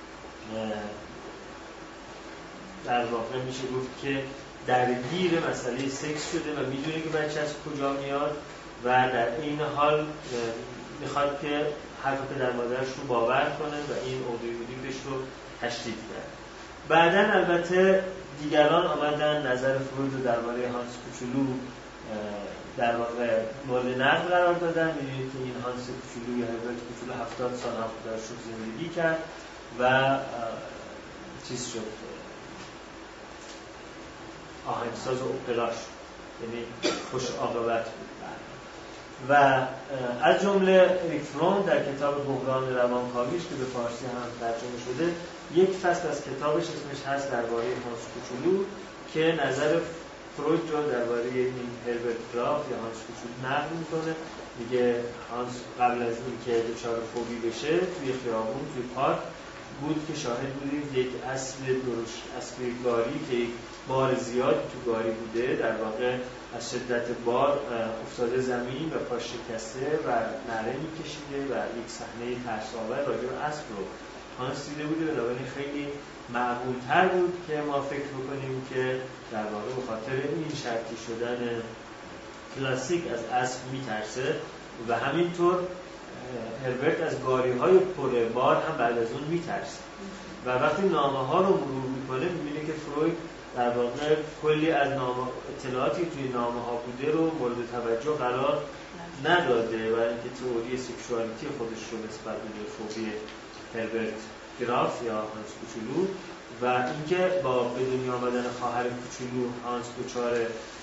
S1: در واقع میشه گفت که درگیر مسئله سکس شده و میدونه که بچه از کجا میاد و در این حال میخواد که حرف پدر مادرش رو باور کنه و این اودیویدیکش رو تشدید کرد. بعدن البته دیگران آمدن نظر فروید رو درباره هانس کوچولو در واقع مورد نقد قرار دادن. میدونید که این هانس کوچولو یا هربرت کوچولو 70 سال هم در شوک زندگی کرد و چیز شد، آهنگساز اپرا شد، یعنی خوش عاقبت بود. و از جمله اریک فروم در کتاب بحران روانکاویش که به فارسی هم ترجمه شده یک فصل از کتابش اسمش هست درباره هانس کوچولو که نظر فروید رو درباره این هربرت گراف یا هانس کوچولو نقل میکنه. میگه هانس قبل از اینکه دچار فوبی بشه توی خیابون توی پارک بود که شاهد بودید یک اسب درشت، اسب گاری که یک بار زیاد تو گاری بوده، در واقع از شدت بار افتاده زمین و پاش شکسته و نعره میکشیده و یک صحنه ترس‌آور راجع به اسب رو هانس دیده بوده. بنابراین خیلی معقول‌تر بود که ما فکر بکنیم که در واقع به خاطر این شرطی شدن کلاسیک از اسب میترسه و همینطور هربرت از گاری‌های پر بار هم بعد از اون میترسه و وقتی نامه‌ها رو مرور میکنه میبینه که فروید در واقع کلی از اطلاعاتی توی نامه‌ها بوده رو مورد توجه قرار نداده و اینکه تئوری سکشوالیتی خودش رو نسبت به فوبی هربرت گراف یا هانس کوچولو و اینکه با به دنیا آمدن خواهر کوچولو هانس دچار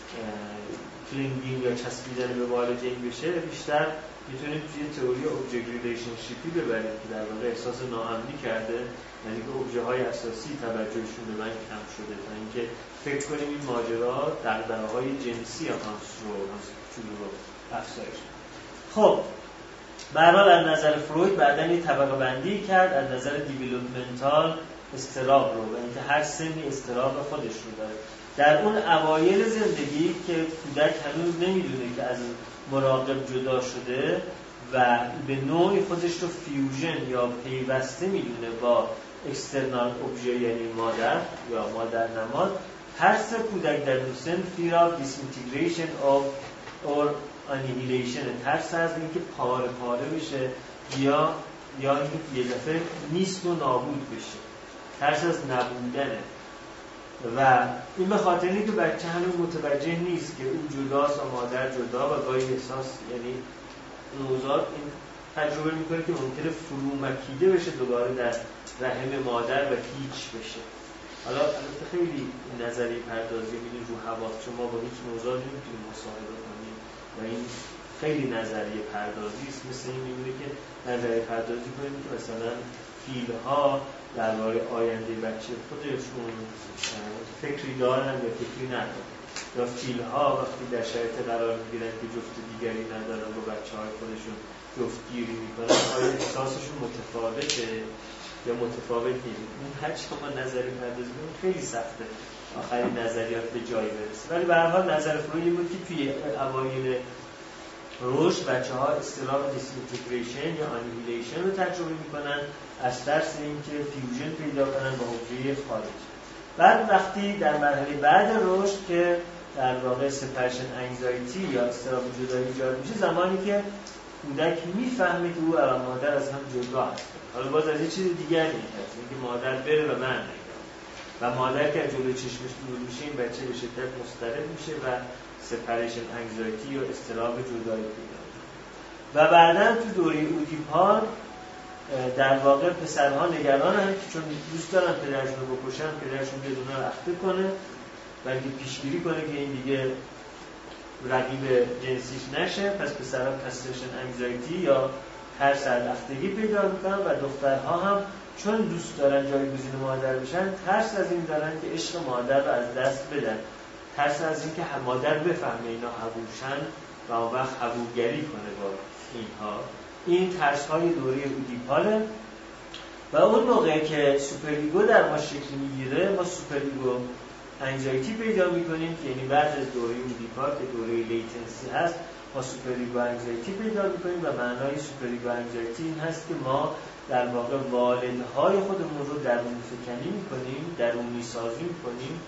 S1: کلینگینگ یا چسبیدن به والدین بشه، بیشتر میتونید توی تئوری اوبجکت ریلیشنشیپی ببرید که در واقع احساس ناامنی کرده، یعنی که اوبژه های اساسی توجهشون به من کم شده تا اینکه فکر کنیم این ماجرا دغدغه‌های جنسی هانس کوچولو رو افزایش. خب به هر حال از نظر فروید بعدن یه طبقه بندی کرد از نظر دیولپمنتال اضطراب رو و اینکه هر سنی اضطراب خودش رو داره. در اون اوایل زندگی که کودک هنوز نمیدونه که از مراقب جدا شده و به نوعی خودش رو فیوژن یا پیوسته میدونه با اکسترنال اوبژه یعنی مادر یا مادر نماد، ترس کودک در اون سن fear of disintegration or annihilation، ترس از اینکه پاره پاره بشه یا اینکه یه دفعه نیست و نابود بشه، ترس از نبودنه و این به خاطر اینکه بچه هنوز متوجه نیست که اون جداست و مادر جدا و گاهی احساس یعنی نوزاد این تجربه میکنه که ممکنه فرو مکیده بشه دوباره در رحم مادر و هیچ بشه. حالا البته خیلی نظری پردازی میدیم رو حواس، چون ما با هیچ نوزاد نمیتونیم مصاحبه کنیم و این خیلی نظریه پردازی است. مثل این میگه که نظریه پردازی کنیم که مثلا فیل‌ها درباره آینده بچه خودشون فکری دارن یا فکری ندارن، یا فیل‌ها وقتی در شرایط قرار میگیرن که جفت دیگری ندارن با بچه‌های خودشون جفتگیری میکنن، آیا احساسشون متفاوته یا متفاوت نیست. این هر چی ما نظری پردازی کنیم خیلی سخته آخرین نظریات به جایی برسه، ولی به هر حال نظر فروید بود که توی اوایل رشد بچه‌ها اضطراب دیسینتگریشن یا انیهیلیشن رو تجربه میکنن از ترس اینکه فیوژن پیدا کنن با اوبژه خارجی. بعد وقتی در مرحله بعد رشد که در واقع سپرشن انگزایتی یا اضطراب جدایی ایجاد میشه، زمانی که کودک میفهمه که او و مادر از هم جدا هستن. حالا باز از یه چیز دیگری میترسه، اینکه مادر بره و من نگم. و مادر که جلوی چشمش دور میشه این بچه به شدت مضطرب میشه و سپریشن انگزایتی یا اضطراب جدایی پیدا میکنه. و بعداً تو دوره اودیپال در واقع پسرها نگرانن که چون دوست دارن پدرشون رو بکشن، پدرشون بدون رو اخته کنه بلکه پیشگیری کنه که این دیگه رقیب جنسیش نشه. پس پسرها کاستریشن انگزایتی یا ترس از اختگی پیدا میکنن و دخترها هم چون دوست دارن جایگزین مادر بشن ترس از این دارن که عشق مادر رو از دست بدن، ترس از این که مادر بفهمه اینا حبوشن و اون وقت حبوگری کنه با اینها. این ترس های دوره اودیپاله و اون موقع که سوپر ایگو در ما شکل میگیره ما سوپر ایگو انگزایتی پیدا میکنیم که یعنی بعد از دوره اودیپال که دوره لیتنسی هست ما سوپر ایگو انگزایتی پیدا میکنیم و معنای سوپر ایگو انگزایتی این هست که ما در واقع والدهای خودمون رو درون فکنی میکنیم، درونی سازی میکنیم.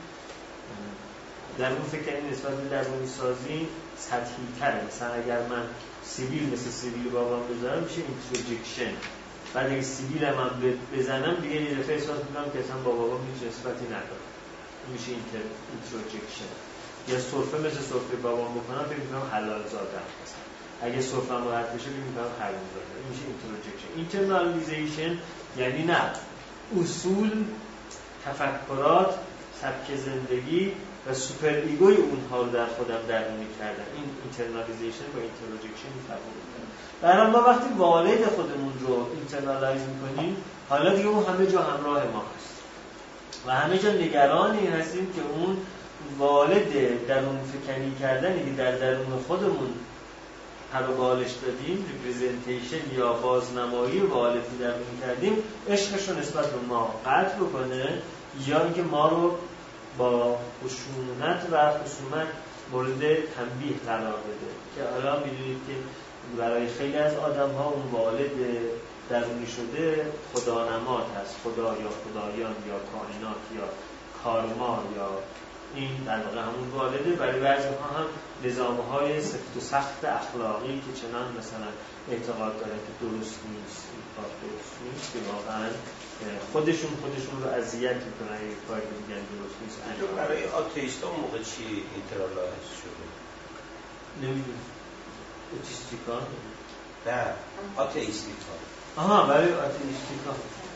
S1: درون فکنی نسبت به درونی سازی سطحی تره. مثلا اگر من سیبیل مثل سیبیل بابام بذارم میشه اینتروجکشن. بعد اگه سیبیل من بزنم دیگه یه دفعه احساس میکنم که اصلا با بابام هیچ نسبتی نداره، میشه اینتروجکشن. یا سرفه مثل سرفه بابام بکنم فکر میکنم حلال زادم. اگه سرفم راحت بشه فکر میکنم حرام زاده. میشه اینتروجکشن. اینترنالیزیشن یعنی نه اصول، تفکرات، سبک زندگی و سوپر ایگوی اونها رو در خودم درونی کردن. این اینترنالیزیشن با اینتروجکشن تفاوت داره. برای ما وقتی والد خودمون رو اینترنالایز میکنیم حالا دیگه اون همه جا همراه ما هست و همه جا نگران این هستیم که اون والد درون فکنی کردنی که در درون خودمون پر و بالش دادیم، ریپرزنتیشن یا بازنمایی والدی درون کردیم، عشقش رو نسبت به ما قطع بکنه یا اینکه ما رو با خشونت و خصومت مورد تنبیه قرار بده. که حالا میدونید که برای خیلی از آدم ها اون والد درونی شده خدانماد هست، خدا یا خدایان یا کائنات یا کارما یا این در واقع همون والده. برای بعضی ها هم نظام‌های سفت و سخت اخلاقی که چنان مثلا اعتقاد دارن که درست نیست، این کار درست نیست، که واقعا خودشون رو اذیت میکنن اگه کاری میگن درست نیست.
S2: برای آتئیستا موقع چی اینترنالایز شده؟
S1: نمیدونم. اوتیستیکا؟
S2: نه، آتئیستیکا.
S1: آها، برای آتئیستیکا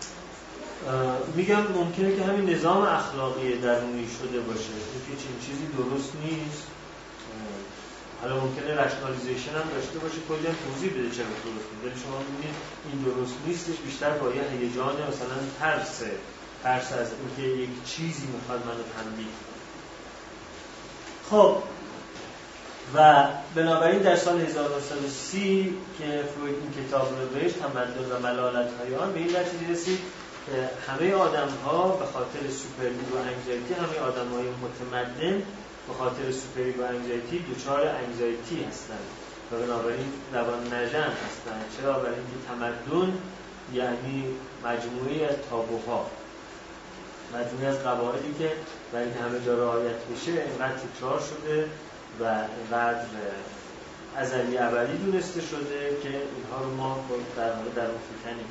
S1: میگم ممکنه که همین نظام اخلاقی درونی شده باشه، اینکه چنین چیزی درست نیست. حالا ممکنه رشنالیزیشن هم داشته باشه، کلی هم توضیح بده چرا درست نیست، ولی شما میبینید این درست نیستش بیشتر با یه هیجان مثلا ترس از اینکه یک چیزی میخواد منو تنبیه کنه. خب و بنابراین در سال 1930 که فروید این کتاب رو نوشت، تمدن و ملالت‌های آن، به این نتیجه رسید که همه آدم‌ها به خاطر سوپر ایگو انگزایتی، همه آدم‌های متمدن به خاطر سوپر ایگو انگزایتی دچار انگزایتی هستند و بنابراین روان نژن هستند. چرا؟ برای اینکه تمدن یعنی مجموعه از تابوها، مجموعه از قواعدی که برای اینکه همه جا رعایت بشه اینقدر تکرار شده و اینقدر ازلی ابدی دونسته شده که اینها رو ما در اون فکنیم.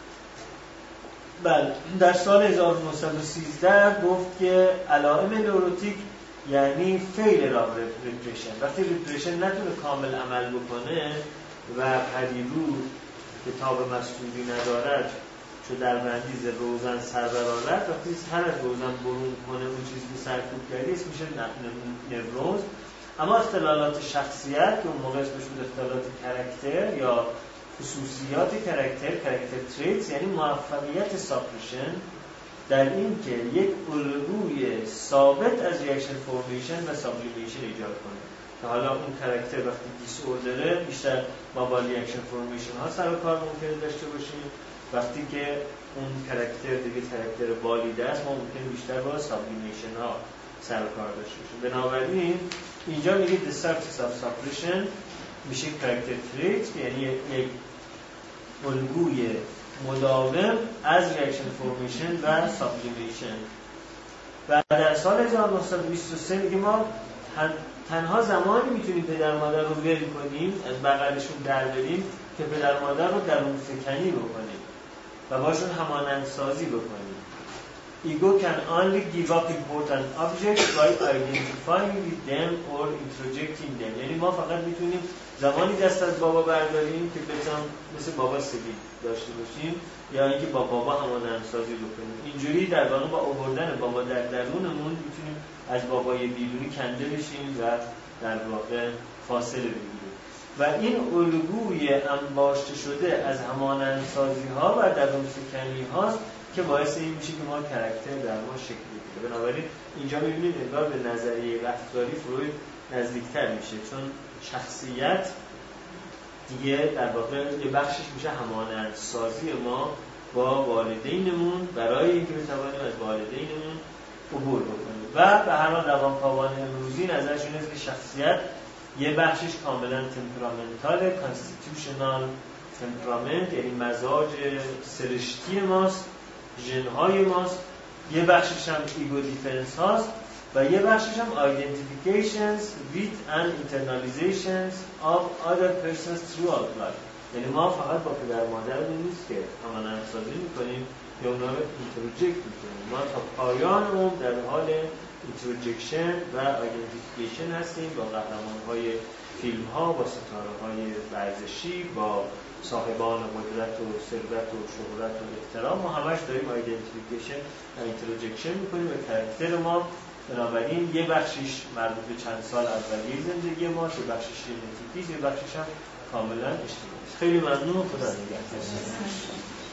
S1: بله، در سال 1913 گفت که علائم نوروتیک یعنی فیل آف ریپریشن. وقتی ریپریشن نتونه کامل عمل بکنه و پریرو که تاب مسئولی ندارد چو در بندیز روزن سر برآرد، وقتی سر از روزن برون کنه اون چیزی که سرکوب کردی اسم میشه نوروز. اما اختلالات شخصیت که اون موقع اسمش بود اختلالات کاراکتر یا خصوصیات کاراکتر تریتس، یعنی موفقیت ساپریشن در این که یک الگوی ثابت از ریاکشن فورمیشن و سابلیمیشن ایجاد کنه. که حالا اون کاراکتر وقتی دیس اوردره بیشتر ما با ریاکشن فورمیشن ها سر و کار ممکنه داشته باشیم، وقتی که اون کاراکتر دیگه کاراکتر بالیده است ما ممکنه بیشتر با سابلیمیشن ها سر و کار داشته باشیم. بنابراین اینجا میگه the surface of suppression میشه character trait، یعنی یک الگوی مداوم از reaction formation و sublimation. و در سال 1923 میگه ما تنها زمانی میتونیم پدر مادر رو ول کنیم، از بغلشون در بریم که پدر مادر رو درون فکنی بکنیم و باشون همانندسازی بکنیم. ego can only give up important objects by identifying with them or introjecting them. یعنی ما فقط میتونیم زمانی دست از بابا برداریم که بتونم مثل بابا سبیل داشته باشیم یا اینکه با بابا همانندسازی بکنیم. اینجوری در واقع با آوردن بابا در درونمون میتونیم از بابای بیرونی کنده بشیم و در واقع فاصله بگیریم. و این الگوی انباشته شده از همانندسازی ها و درون‌شکنی هاست که باعث این میشه که ما کاراکتر در ما شکل بگیره. بنابراین اینجا میبینید انگار به نظریه رفتاری فروید نزدیکتر میشه، چون شخصیت دیگه در واقع یه بخشش میشه همانندسازی ما با والدینمون برای اینکه بتوانیم از والدینمون عبور بکنیم. و به هر حال روانکاوان امروزی نظرشون اینه که شخصیت یه بخشش کاملا تمپرامنتال، کانستیتوشنال تمپرامنت، یعنی مزاج سرشتی ماست، ژن‌های ماست، یه بخشش هم ایگو دیفنس هاست و یه بخشش هم identifications with and internalizations of other persons throughout life. یعنی ما فقط با پدر مادرمون نیست که همانندسازی میکنیم یا اونا رو اینتروجکت میکنیم، ما تا پایان عمر در حال اینتروجکشن و آیدنتیفیکیشن هستیم با قهرمان‌های فیلم ها، با ستاره های ورزشی، با صاحبان قدرت و ثروت و شهرت و احترام. ما همش داریم آیدنتیفیکیشن و اینتروجکشن میکنیم به کاراکتر ما. بنابراین یه بخشش مربوط به چند سال اولیه زندگی ما، یه بخشش ژنتیکی، یه بخشش هم کاملا اجتماعی. خیلی ممنون، خدا نگهدار.